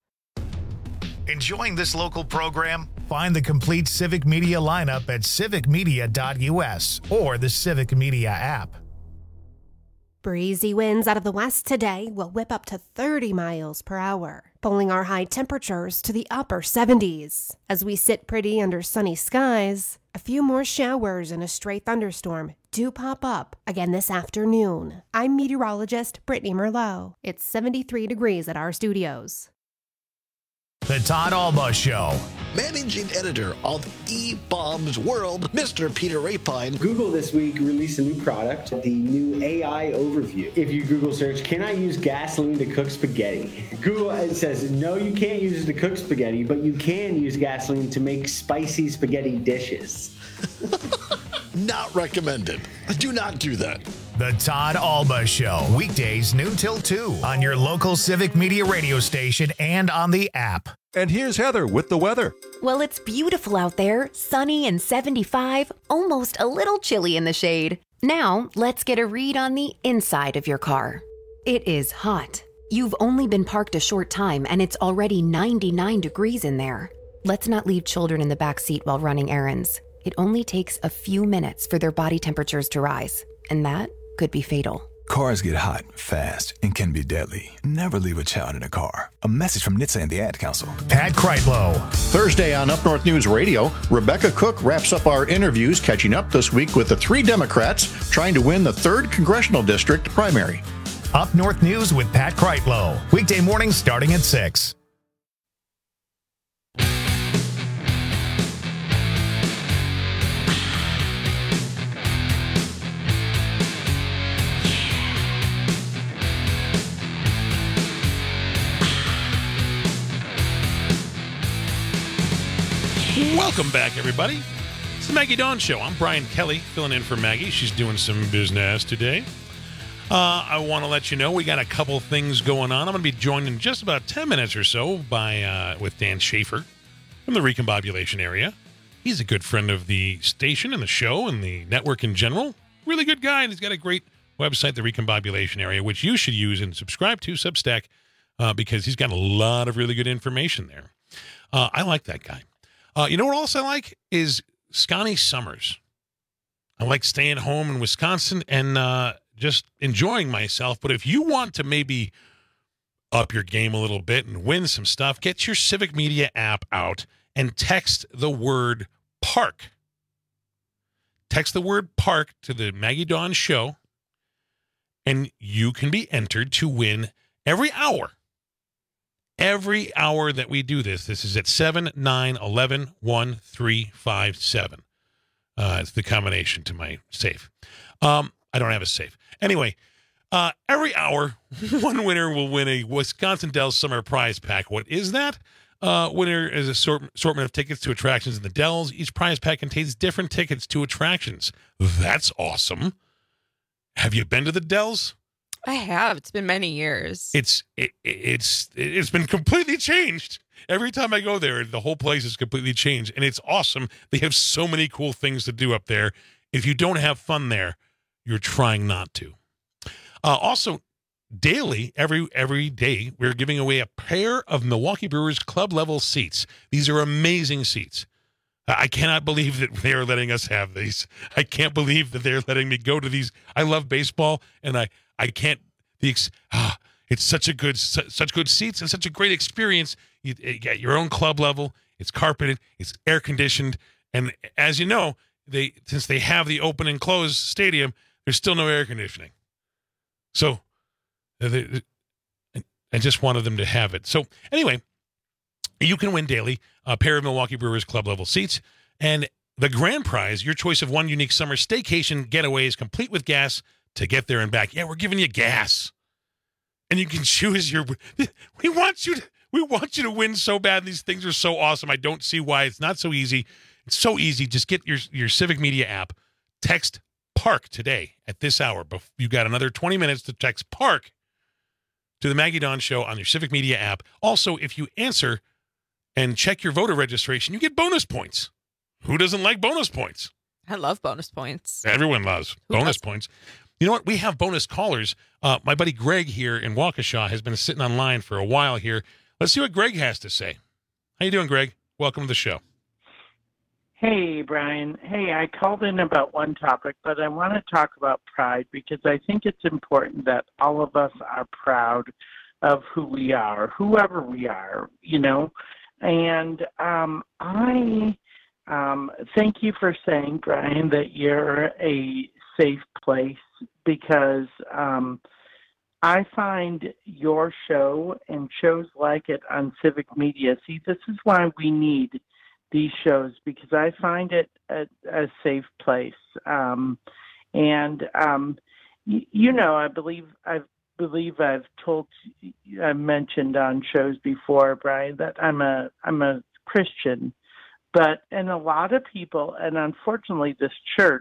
Enjoying this local program? Find the complete Civic Media lineup at civic media dot u s or the Civic Media app. Breezy winds out of the west today will whip up to thirty miles per hour, pulling our high temperatures to the upper seventies. As we sit pretty under sunny skies, a few more showers and a stray thunderstorm do pop up again this afternoon. I'm meteorologist Brittany Merlot. It's seventy-three degrees at our studios. The Todd Alba Show. Managing editor of eBaum's World, Mister Peter Rapine. Google this week released a new product, the new A I overview. If you Google search, can I use gasoline to cook spaghetti? Google it says, no, you can't use it to cook spaghetti, but you can use gasoline to make spicy spaghetti dishes. Not recommended. Do not do that. The Todd Alba Show. Weekdays noon till two on your local Civic Media radio station and on the app. And here's Heather with the weather. Well, it's beautiful out there, sunny and seventy-five, almost a little chilly in the shade. Now, let's get a read on the inside of your car. It is hot. You've only been parked a short time and it's already ninety-nine degrees in there. Let's not leave children in the back seat while running errands. It only takes a few minutes for their body temperatures to rise, and that could be fatal. Cars get hot, fast, and can be deadly. Never leave a child in a car. A message from N H T S A and the Ad Council. Pat Kreitlow. Thursday on Up North News Radio, Rebecca Cook wraps up our interviews, catching up this week with the three Democrats trying to win the third Congressional District primary. Up North News with Pat Kreitlow. Weekday mornings starting at six. Welcome back, everybody. It's the Maggie Dawn Show. I'm Brian Kelly, filling in for Maggie. She's doing some business today. Uh, I want to let you know we got a couple things going on. I'm going to be joined in just about ten minutes or so by uh, with Dan Schaefer from the Recombobulation area. He's a good friend of the station and the show and the network in general. Really good guy, and he's got a great website, the Recombobulation area, which you should use and subscribe to, Substack, uh, because he's got a lot of really good information there. Uh, I like that guy. Uh, you know what else I like is Scotty Summers. I like staying home in Wisconsin and uh, just enjoying myself. But if you want to maybe up your game a little bit and win some stuff, get your Civic Media app out and text the word park. Text the word park to the Maggie Dawn Show, and you can be entered to win every hour. Every hour that we do this, this is at seven nine eleven one three five seven. Uh, it's the combination to my safe. Um, I don't have a safe. Anyway, uh, every hour, one winner will win a Wisconsin Dells Summer Prize Pack. What is that? Uh, winner is a sort- assortment of tickets to attractions in the Dells. Each prize pack contains different tickets to attractions. That's awesome. Have you been to the Dells? I have. It's been many years. It's it, it's it's been completely changed. Every time I go there, the whole place is completely changed, and it's awesome. They have so many cool things to do up there. If you don't have fun there, you're trying not to. Uh, also, daily, every every day, we're giving away a pair of Milwaukee Brewers club level seats. These are amazing seats. I cannot believe that they are letting us have these. I can't believe that they're letting me go to these. I love baseball, and I. I can't. The ah, it's such a good, su- such good seats and such a great experience. You, you get your own club level. It's carpeted. It's air conditioned. And as you know, they since they have the open and closed stadium, there's still no air conditioning. So, they, they, I just wanted them to have it. So anyway, you can win daily a pair of Milwaukee Brewers club level seats, and the grand prize, your choice of one unique summer staycation getaway, is complete with gas to get there and back. Yeah, we're giving you gas, and you can choose your. We want you to. We want you to win so bad. These things are so awesome. I don't see why it's not so easy. It's so easy. Just get your your Civic Media app. Text Park today at this hour. You got another twenty minutes to text Park to the Maggie Dawn Show on your Civic Media app. Also, if you answer and check your voter registration, you get bonus points. Who doesn't like bonus points? I love bonus points. Everyone loves Who bonus doesn't? points. You know what? We have bonus callers. Uh, my buddy Greg here in Waukesha has been sitting online for a while here. Let's see what Greg has to say. How you doing, Greg? Welcome to the show. Hey, Brian. Hey, I called in about one topic, but I want to talk about pride because I think it's important that all of us are proud of who we are, whoever we are, you know. And um, I um, thank you for saying, Brian, that you're a safe place because um, I find your show and shows like it on Civic Media. See, this is why we need these shows because I find it a, a safe place. Um, and um, y- you know, I believe I believe I've told I mentioned on shows before, Brian, that I'm a I'm a Christian, but and a lot of people, and unfortunately, this church,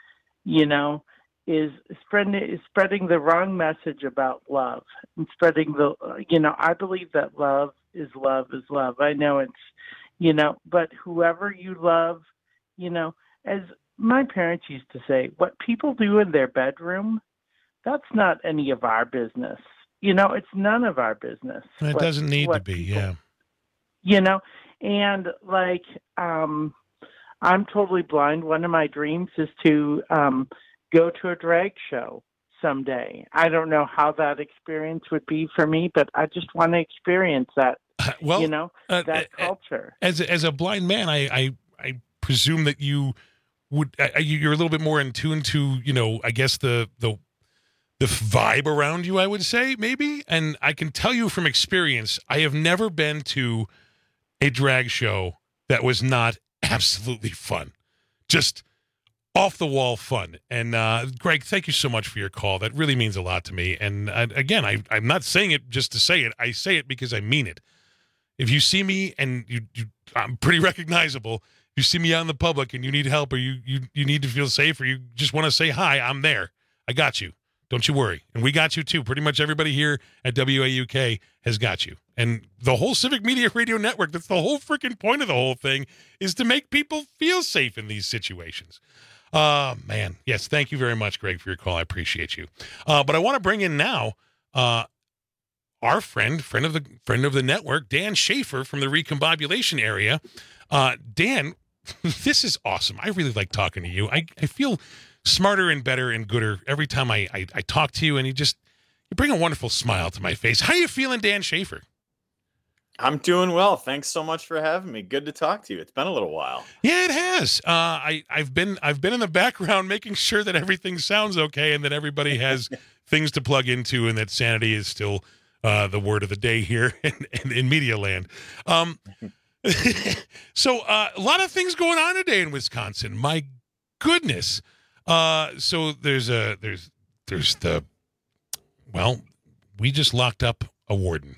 you know, is spreading is spreading the wrong message about love and spreading the you know I believe that love is love is love. I know it's you know, but whoever you love, you know, as my parents used to say, what people do in their bedroom, that's not any of our business. You know, it's none of our business. It what, doesn't need to be, people, yeah. You know, and like um, I'm totally blind. One of my dreams is to um, go to a drag show someday. I don't know how that experience would be for me, but I just want to experience that. Well, you know, uh, that uh, culture. As a, as a blind man, I, I I presume that you would uh, you're a little bit more in tune to you know I guess the the the vibe around you. I would say maybe, and I can tell you from experience, I have never been to a drag show that was not absolutely fun, just off the wall fun. And uh, Greg, thank you so much for your call. That really means a lot to me. And uh, again, I, I'm not saying it just to say it. I say it because I mean it. If you see me and you, you I'm pretty recognizable, you see me out in the public and you need help, or you you you need to feel safe, or you just want to say hi, I'm there. I got you. Don't you worry. And we got you too. Pretty much everybody here at W A U K has got you. And the whole Civic Media Radio Network, that's the whole freaking point of the whole thing, is to make people feel safe in these situations. Uh, man. Yes, thank you very much, Greg, for your call. I appreciate you. Uh, but I want to bring in now uh, our friend, friend of the friend of the network, Dan Schaefer from the Recombobulation area. Uh, Dan, this is awesome. I really like talking to you. I, I feel smarter and better and gooder every time I, I, I talk to you, and you just you bring a wonderful smile to my face. How you feeling, Dan Schaefer? I'm doing well. Thanks so much for having me. Good to talk to you. It's been a little while. Yeah, it has. Uh, I I've been I've been in the background making sure that everything sounds okay and that everybody has things to plug into, and that sanity is still uh, the word of the day here in, in, in media land. Um, so uh, a lot of things going on today in Wisconsin. My goodness. Uh, so there's a there's there's the well, we just locked up a warden.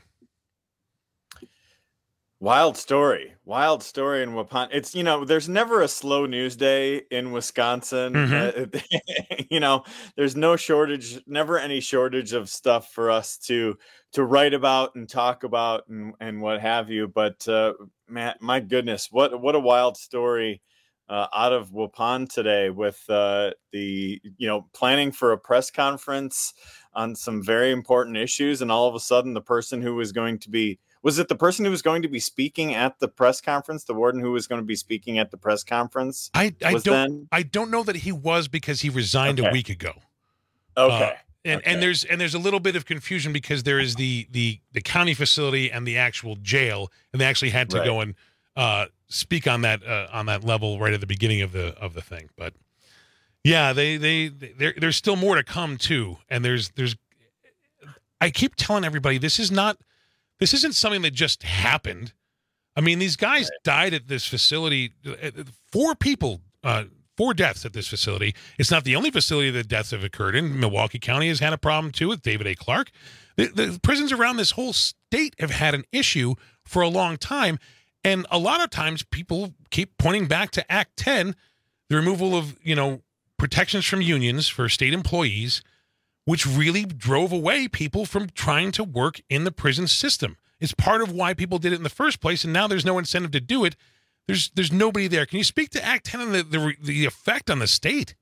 Wild story. Wild story in Waupun. It's, you know, there's never a slow news day in Wisconsin. Mm-hmm. Uh, you know, there's no shortage, never any shortage of stuff for us to to write about and talk about and, and what have you. But uh, man, my goodness, what what a wild story uh, out of Waupun today with uh, the, you know, planning for a press conference on some very important issues. And all of a sudden, the person who was going to be Was it the person who was going to be speaking at the press conference, the warden who was going to be speaking at the press conference? I, I don't then? I don't know that he was, because he resigned Okay. a week ago. Okay. Uh, and Okay. and there's and there's a little bit of confusion, because there is the the the county facility and the actual jail, and they actually had to Right. go and uh, speak on that uh, on that level right at the beginning of the of the thing. But yeah, they they there there's still more to come too, and there's there's I keep telling everybody, this is not. This isn't something that just happened. I mean, these guys died at this facility. Four people, uh, four deaths at this facility. It's not the only facility that deaths have occurred in. Milwaukee County has had a problem, too, with David A. Clark. The, the prisons around this whole state have had an issue for a long time. And a lot of times people keep pointing back to Act ten, the removal of, you know, protections from unions for state employees, which really drove away people from trying to work in the prison system. It's part of why people did it in the first place, and now there's no incentive to do it. There's there's nobody there. Can you speak to Act ten and the, the, the effect on the state?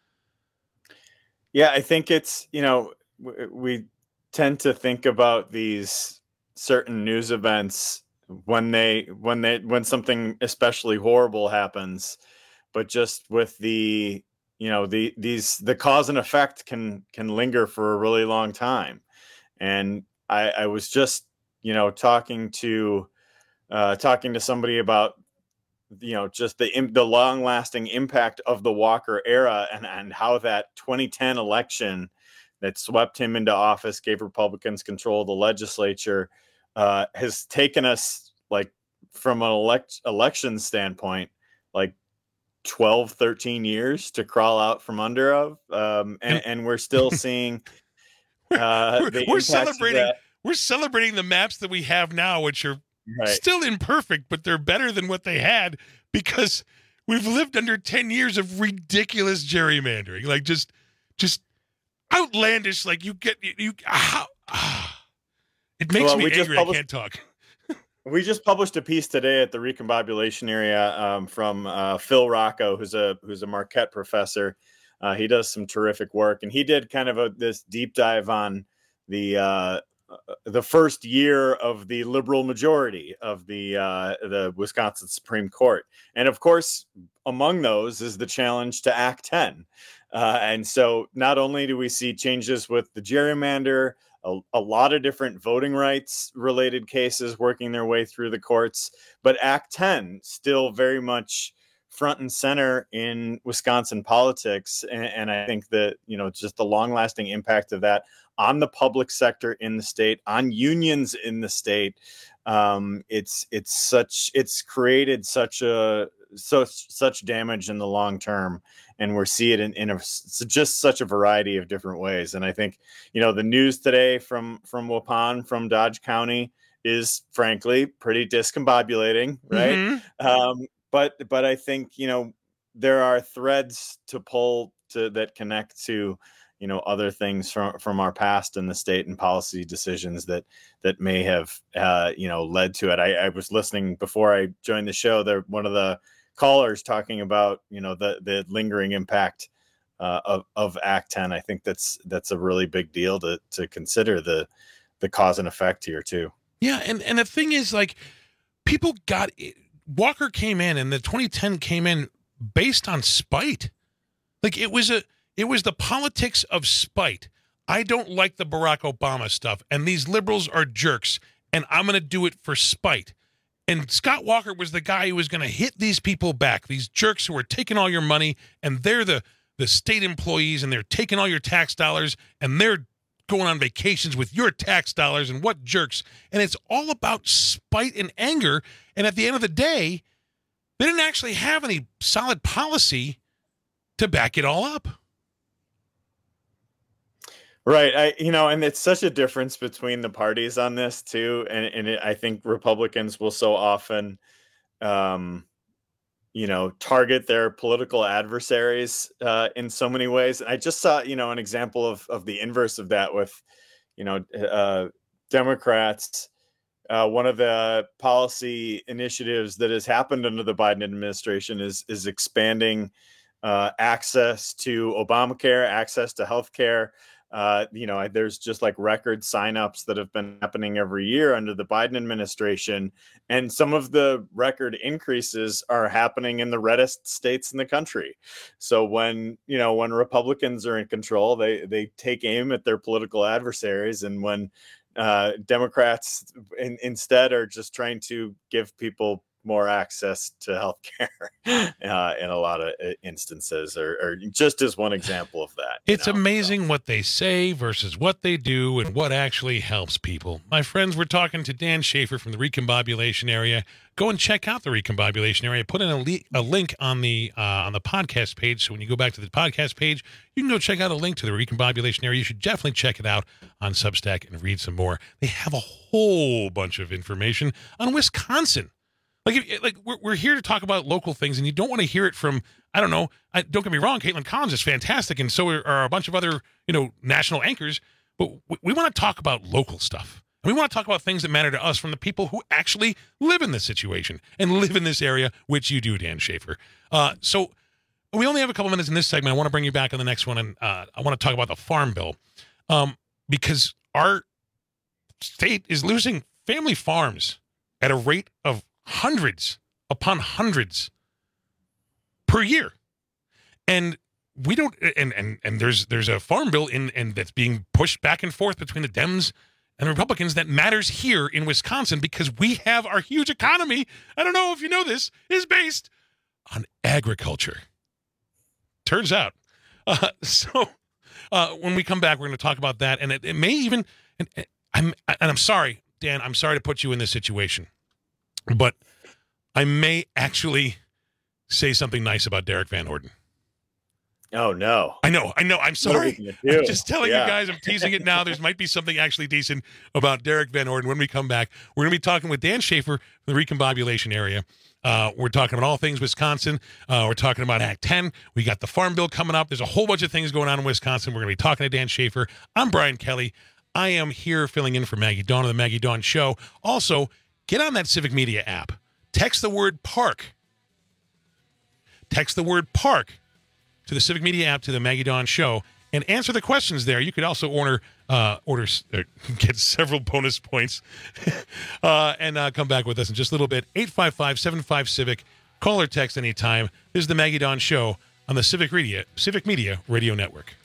Yeah, I think it's, you know, w- we tend to think about these certain news events when they when they when something especially horrible happens, but just with the you know the these the cause and effect can can linger for a really long time. And I, I was just you know talking to uh, talking to somebody about you know just the the long lasting impact of the Walker era, and and how that twenty ten election that swept him into office, gave Republicans control of the legislature, uh, has taken us, like, from an elect election standpoint, like twelve, thirteen years to crawl out from under of. Um, and, and we're still seeing uh, we're, the we're impacts of celebrating that. we're celebrating the maps that we have now, which are Right. still imperfect, but they're better than what they had, because we've lived under ten years of ridiculous gerrymandering, like just just outlandish. Like you get you, you ah, ah. It makes Well, me we just angry. I published- can't talk. We just published a piece today at the Recombobulation area um, from uh, Phil Rocco, who's a who's a Marquette professor. Uh, he does some terrific work, and he did kind of a, this deep dive on the uh, the first year of the liberal majority of the uh, the Wisconsin Supreme Court, and of course, among those is the challenge to Act ten. Uh, and so, not only do we see changes with the gerrymander, A, a lot of different voting rights related cases working their way through the courts, but Act ten still very much front and center in Wisconsin politics. And, and I think that, you know, just the long lasting impact of that on the public sector in the state, on unions in the state. Um, it's, it's such, it's created such a, so such damage in the long term, and we're seeing it in, in a, just such a variety of different ways. And I think, you know, the news today from from Waupun, from Dodge County, is frankly pretty discombobulating, right? Mhm. Um, but but I think, you know, there are threads to pull to that connect to, you know, other things from from our past in the state and policy decisions that that may have uh, you know led to it. I, I was listening before I joined the show. There, one of the callers talking about, you know, the the lingering impact uh, of of Act ten. I think that's that's a really big deal to to consider the the cause and effect here too. Yeah, and and the thing is, like, people got Walker came in, and the twenty ten came in based on spite. Like, it was a it was the politics of spite. I don't like the Barack Obama stuff, and these liberals are jerks, and I'm going to do it for spite. And Scott Walker was the guy who was going to hit these people back, these jerks who are taking all your money, and they're the, the state employees, and they're taking all your tax dollars, and they're going on vacations with your tax dollars, and what jerks. And it's all about spite and anger, and at the end of the day, they didn't actually have any solid policy to back it all up. Right. I, you know, and it's such a difference between the parties on this too. And, and it, I think Republicans will so often, um, you know, target their political adversaries uh, in so many ways. I just saw, you know, an example of, of the inverse of that with, you know, uh, Democrats. Uh, one of the policy initiatives that has happened under the Biden administration is, is expanding uh, access to Obamacare, access to healthcare. Uh, you know, there's just like record signups that have been happening every year under the Biden administration. And some of the record increases are happening in the reddest states in the country. So when, you know, when Republicans are in control, they, they take aim at their political adversaries. And when uh, Democrats in, instead are just trying to give people more access to healthcare uh, in a lot of instances, or, or just as one example of that. It's know? amazing so. What they say versus what they do and what actually helps people. My friends, we're talking to Dan Schaefer from the Recombobulation Area. Go and check out the Recombobulation Area. Put in a, le- a link on the uh, on the podcast page. So when you go back to the podcast page, you can go check out a link to the Recombobulation Area. You should definitely check it out on Substack and read some more. They have a whole bunch of information on Wisconsin. Like, if, like we're, we're here to talk about local things, and you don't want to hear it from, I don't know, I, don't get me wrong, Caitlin Collins is fantastic, and so are, are a bunch of other, you know, national anchors, but we, we want to talk about local stuff. And we want to talk about things that matter to us from the people who actually live in this situation and live in this area, which you do, Dan Schaefer. Uh, so we only have a couple minutes in this segment. I want to bring you back on the next one, and uh, I want to talk about the Farm Bill, um, because our state is losing family farms at a rate of hundreds upon hundreds per year. And we don't, and, and, and there's, there's a farm bill in, and that's being pushed back and forth between the Dems and the Republicans that matters here in Wisconsin, because we have our huge economy. I don't know if you know this, is based on agriculture. Turns out. Uh, so uh, when we come back, we're going to talk about that. And it, it may even, and I'm, and I'm sorry, Dan, I'm sorry to put you in this situation, but I may actually say something nice about Derek Van Orden. Oh, no. I know. I know. I'm sorry. I'm just telling yeah. you guys. I'm teasing it now. There might be something actually decent about Derek Van Orden when we come back. We're going to be talking with Dan Schaefer from the Recombobulation Area. Uh, we're talking about all things Wisconsin. Uh, we're talking about Act ten. We got the Farm Bill coming up. There's a whole bunch of things going on in Wisconsin. We're going to be talking to Dan Schaefer. I'm Brian Kelly. I am here filling in for Maggie Dawn of the Maggie Dawn Show. Also, get on that Civic Media app. Text the word park. Text the word park to the Civic Media app, to the Maggie Dawn Show, and answer the questions there. You could also order, uh, order, uh, get several bonus points, uh, and uh, come back with us in just a little bit. eight five five, seven five, CIVIC. Call or text anytime. This is the Maggie Dawn Show on the Civic Media, Civic Media Radio Network.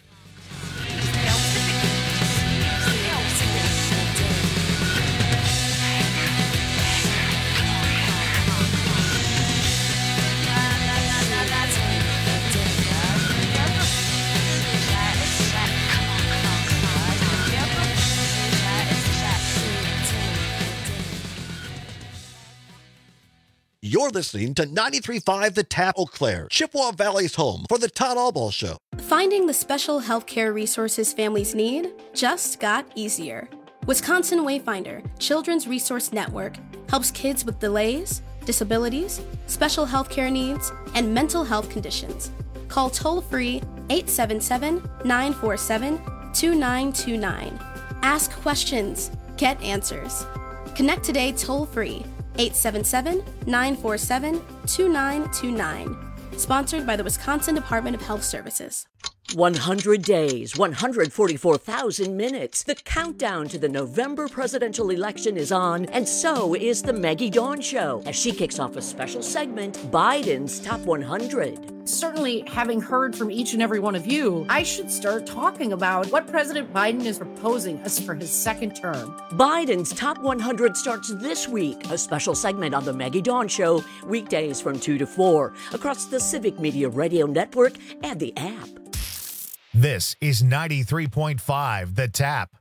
You're listening to ninety-three point five The Tap Eau Claire, Chippewa Valley's home for the Todd Allball Show. Finding the special healthcare resources families need just got easier. Wisconsin Wayfinder, Children's Resource Network, helps kids with delays, disabilities, special health care needs, and mental health conditions. Call toll-free eight seven seven, nine four seven, two nine two nine. Ask questions. Get answers. Connect today toll-free eight seven seven, nine four seven, two nine two nine. Sponsored by the Wisconsin Department of Health Services. one hundred days, one hundred forty-four thousand minutes. The countdown to the November presidential election is on, and so is the Maggie Dawn Show, as she kicks off a special segment, Biden's Top one hundred. Certainly, having heard from each and every one of you, I should start talking about what President Biden is proposing us for his second term. Biden's Top one hundred starts this week, a special segment on the Maggie Dawn Show, weekdays from two to four, across the Civic Media Radio Network and the app. This is ninety-three point five The Tap.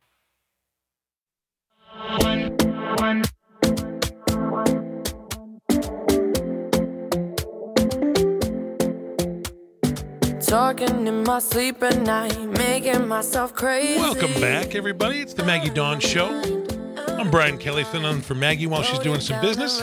One, one. Talking in my sleep at night, making myself crazy. Welcome back, everybody. It's the Maggie Dawn Show. I'm Brian Kelly, filling in for Maggie while she's doing some business.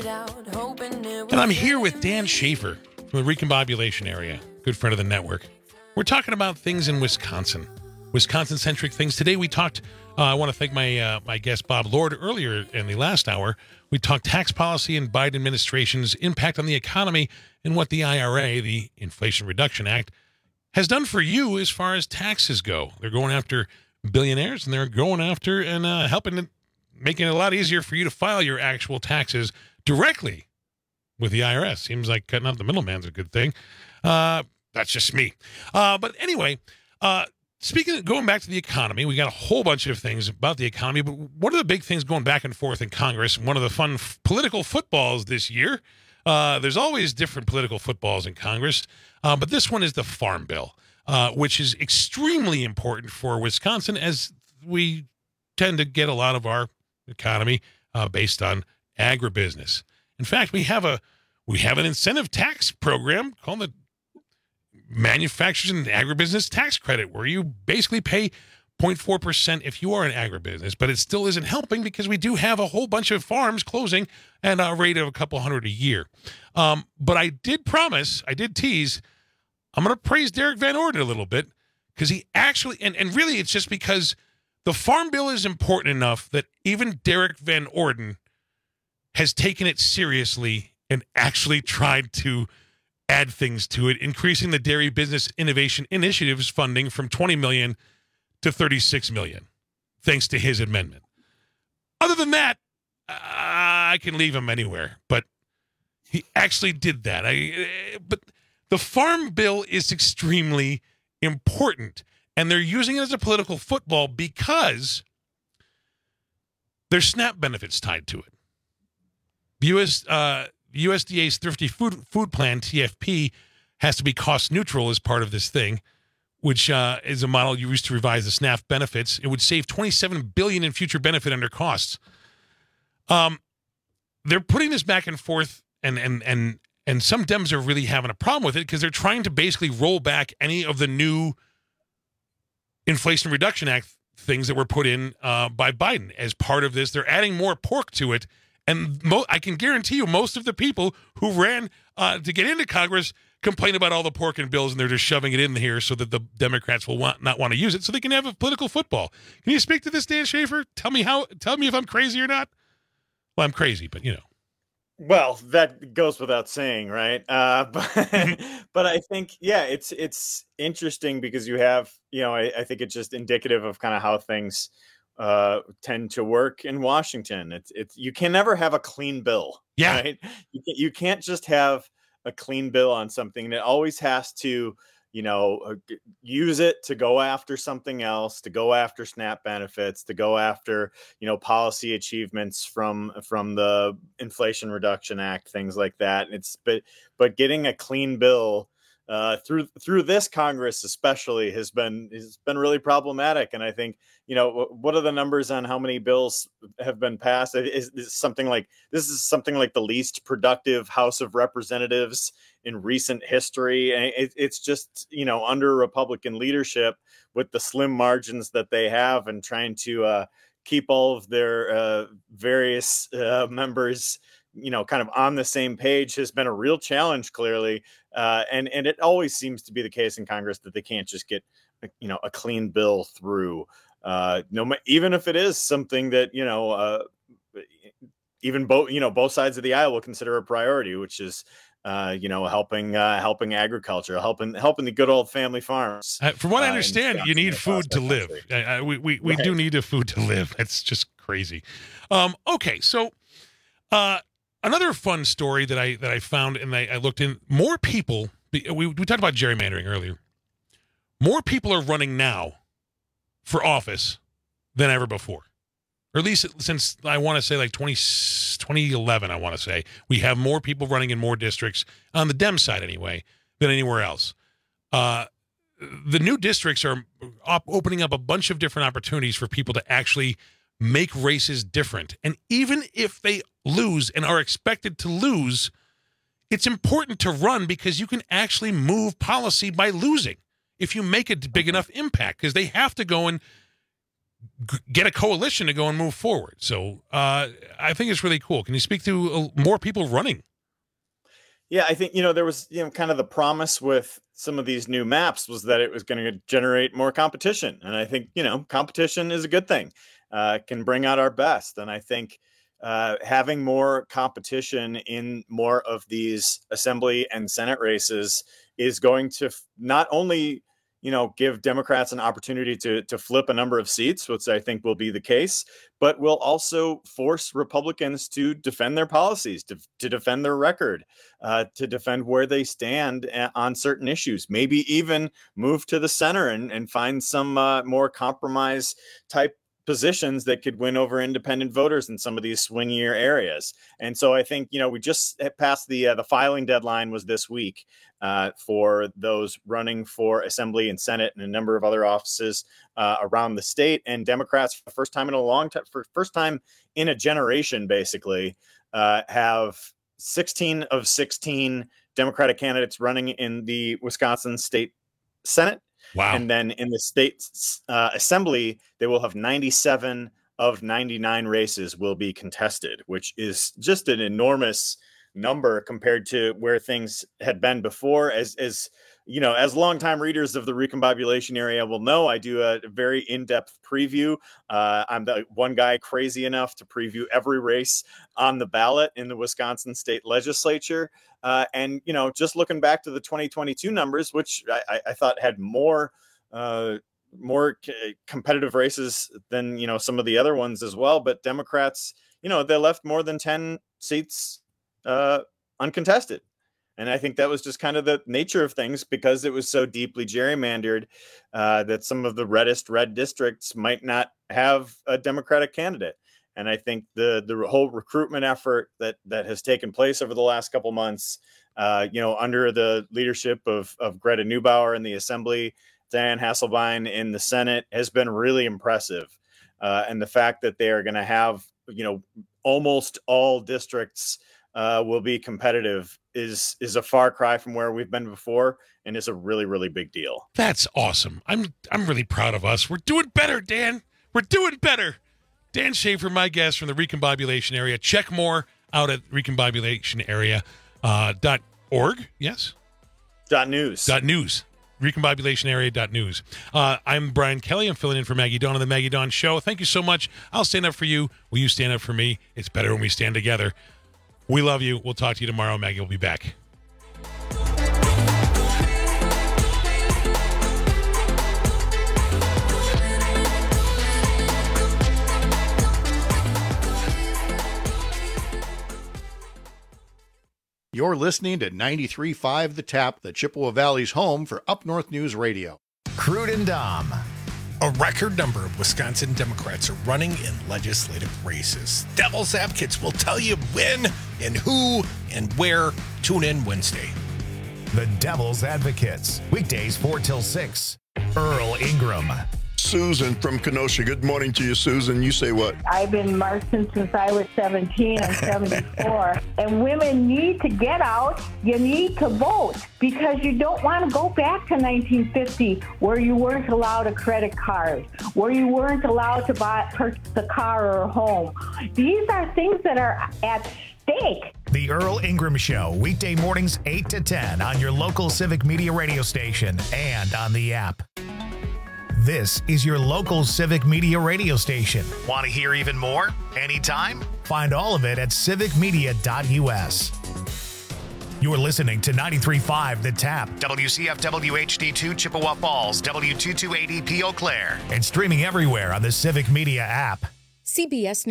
And I'm here with Dan Schaefer from the Recombobulation area, good friend of the network. We're talking about things in Wisconsin, Wisconsin-centric things. Today we talked, uh, I want to thank my uh, my guest Bob Lord earlier in the last hour. We talked tax policy and Biden administration's impact on the economy and what the I R A, the Inflation Reduction Act, has done for you as far as taxes go. They're going after billionaires, and they're going after and uh, helping to making it a lot easier for you to file your actual taxes directly with the I R S. Seems like cutting out the middleman's a good thing. Uh, that's just me. Uh, but anyway, uh, speaking of going back to the economy, we got a whole bunch of things about the economy, but one of the big things going back and forth in Congress, one of the fun f- political footballs this year, uh, there's always different political footballs in Congress, uh, but this one is the Farm Bill, uh, which is extremely important for Wisconsin, as we tend to get a lot of our economy uh, based on agribusiness. In fact, we have a we have an incentive tax program called the Manufacturers and Agribusiness Tax Credit, where you basically pay zero point four percent if you are an agribusiness, but it still isn't helping because we do have a whole bunch of farms closing at a rate of a couple hundred a year. Um, but I did promise, I did tease, I'm going to praise Derek Van Orden a little bit, because he actually, and, and really it's just because the Farm Bill is important enough that even Derek Van Orden has taken it seriously and actually tried to add things to it, increasing the Dairy Business Innovation Initiative's funding from twenty million dollars to thirty-six million dollars, thanks to his amendment. Other than that, uh, I can leave him anywhere, but he actually did that. I, uh, but the Farm Bill is extremely important, and they're using it as a political football because there's SNAP benefits tied to it. U S uh, U S D A's Thrifty Food Food Plan, T F P, has to be cost neutral as part of this thing, which uh, is a model used to revise the SNAP benefits. It would save twenty-seven billion dollars in future benefit under costs. Um, they're putting this back and forth, and and and and some Dems are really having a problem with it because they're trying to basically roll back any of the new Inflation Reduction Act things that were put in uh, by Biden as part of this. They're adding more pork to it. And mo- I can guarantee you most of the people who ran uh, to get into Congress complain about all the pork and bills, and they're just shoving it in here so that the Democrats will want, not want to use it so they can have a political football. Can you speak to this, Dan Schaefer? Tell me how. Tell me if I'm crazy or not. Well, I'm crazy, but you know. Well, that goes without saying, right? Uh, but but I think, yeah, it's it's interesting because you have, you know, I, I think it's just indicative of kind of how things uh, tend to work in Washington. It's it's you can never have a clean bill. Yeah. Right? You can't, you can't just have a clean bill on something. It always has to, you know, uh, use it to go after something else, to go after SNAP benefits, to go after, you know, policy achievements from from the Inflation Reduction Act, things like that. It's but but getting a clean bill uh, through through this Congress especially has been has been really problematic. And I think, you know, what are the numbers on how many bills have been passed? Is, is something like this is something like the least productive House of Representatives in recent history. And it, it's just, you know, under Republican leadership with the slim margins that they have and trying to uh, keep all of their uh, various uh, members you know, kind of on the same page has been a real challenge, clearly. Uh, and, and it always seems to be the case in Congress that they can't just get, you know, a clean bill through, uh, no, even if it is something that, you know, uh, even both, you know, both sides of the aisle will consider a priority, which is, uh, you know, helping, uh, helping agriculture, helping, helping the good old family farms. Uh, from what I uh, understand, you need food to live. Uh, we we, we Right. do need a food to live. It's just crazy. Um, okay, so uh, another fun story that I that I found, and I, I looked in. More people. We we talked about gerrymandering earlier. More people are running now for office than ever before. Or at least since, I want to say, like twenty, twenty eleven, I want to say. We have more people running in more districts, on the Dem side anyway, than anywhere else. Uh, the new districts are op- opening up a bunch of different opportunities for people to actually make races different. And even if they lose and are expected to lose, it's important to run because you can actually move policy by losing if you make a big enough impact, because they have to go and get a coalition to go and move forward. So uh, I think it's really cool. Can you speak to uh, more people running? Yeah, I think, you know, there was, you know, kind of the promise with some of these new maps was that it was going to generate more competition. And I think, you know, competition is a good thing, uh, can bring out our best. And I think uh, having more competition in more of these assembly and Senate races is going to f- not only, you know, give Democrats an opportunity to to flip a number of seats, which I think will be the case, but will also force Republicans to defend their policies, to, to defend their record, uh, to defend where they stand a- on certain issues, maybe even move to the center and, and find some uh, more compromise type positions that could win over independent voters in some of these swingier areas. And so I think, you know, we just passed the uh, the filing deadline was this week uh, for those running for Assembly and Senate and a number of other offices uh, around the state. And Democrats, for the first time in a long time, for first time in a generation, basically, uh, have sixteen of sixteen Democratic candidates running in the Wisconsin State Senate. Wow. And then in the state uh, assembly, they will have ninety-seven of ninety-nine races will be contested, which is just an enormous number compared to where things had been before. As, as you know, as longtime readers of the recombobulation area will know, I do a very in-depth preview. Uh, I'm the one guy crazy enough to preview every race on the ballot in the Wisconsin state legislature. Uh, and, you know, just looking back to the twenty twenty-two numbers, which I, I thought had more uh, more c- competitive races than, you know, some of the other ones as well. But Democrats, you know, they left more than ten seats uh, uncontested. And I think that was just kind of the nature of things because it was so deeply gerrymandered uh, that some of the reddest red districts might not have a Democratic candidate. And I think the the whole recruitment effort that that has taken place over the last couple months, uh, you know, under the leadership of of Greta Neubauer in the Assembly, Diane Hasselbein in the Senate, has been really impressive. Uh, and the fact that they are going to have, you know, almost all districts uh, will be competitive is is a far cry from where we've been before, and is a really, really big deal. That's awesome. I'm I'm really proud of us. We're doing better, Dan. We're doing better. Dan Schaefer, my guest from the Recombobulation area. Check more out at recombobulation area dot org. Yes? Dot news. Dot news. recombobulation area dot news. Uh, I'm Brian Kelly. I'm filling in for Maggie Dawn on the Maggie Dawn Show. Thank you so much. I'll stand up for you. Will you stand up for me? It's better when we stand together. We love you. We'll talk to you tomorrow. Maggie will be back. You're listening to ninety-three point five The Tap, the Chippewa Valley's home for Up North News Radio. Crude and Dom. A record number of Wisconsin Democrats are running in legislative races. Devil's Advocates will tell you when and who and where. Tune in Wednesday. The Devil's Advocates. Weekdays four till six. Earl Ingram. Susan from Kenosha. Good morning to you, Susan. You say what? I've been marching since I was seventeen. I'm seventy-four. And women need to get out. You need to vote because you don't want to go back to nineteen fifty where you weren't allowed a credit card, where you weren't allowed to buy purchase a car or a home. These are things that are at steak. The Earl Ingram Show, weekday mornings eight to ten on your local Civic Media radio station and on the app. This is your local Civic Media radio station. Want to hear even more? Anytime? Find all of it at civic media dot u s. You're listening to ninety-three point five The Tap, W C F W H D two Chippewa Falls, W two two eight E P Eau Claire, and streaming everywhere on the Civic Media app. C B S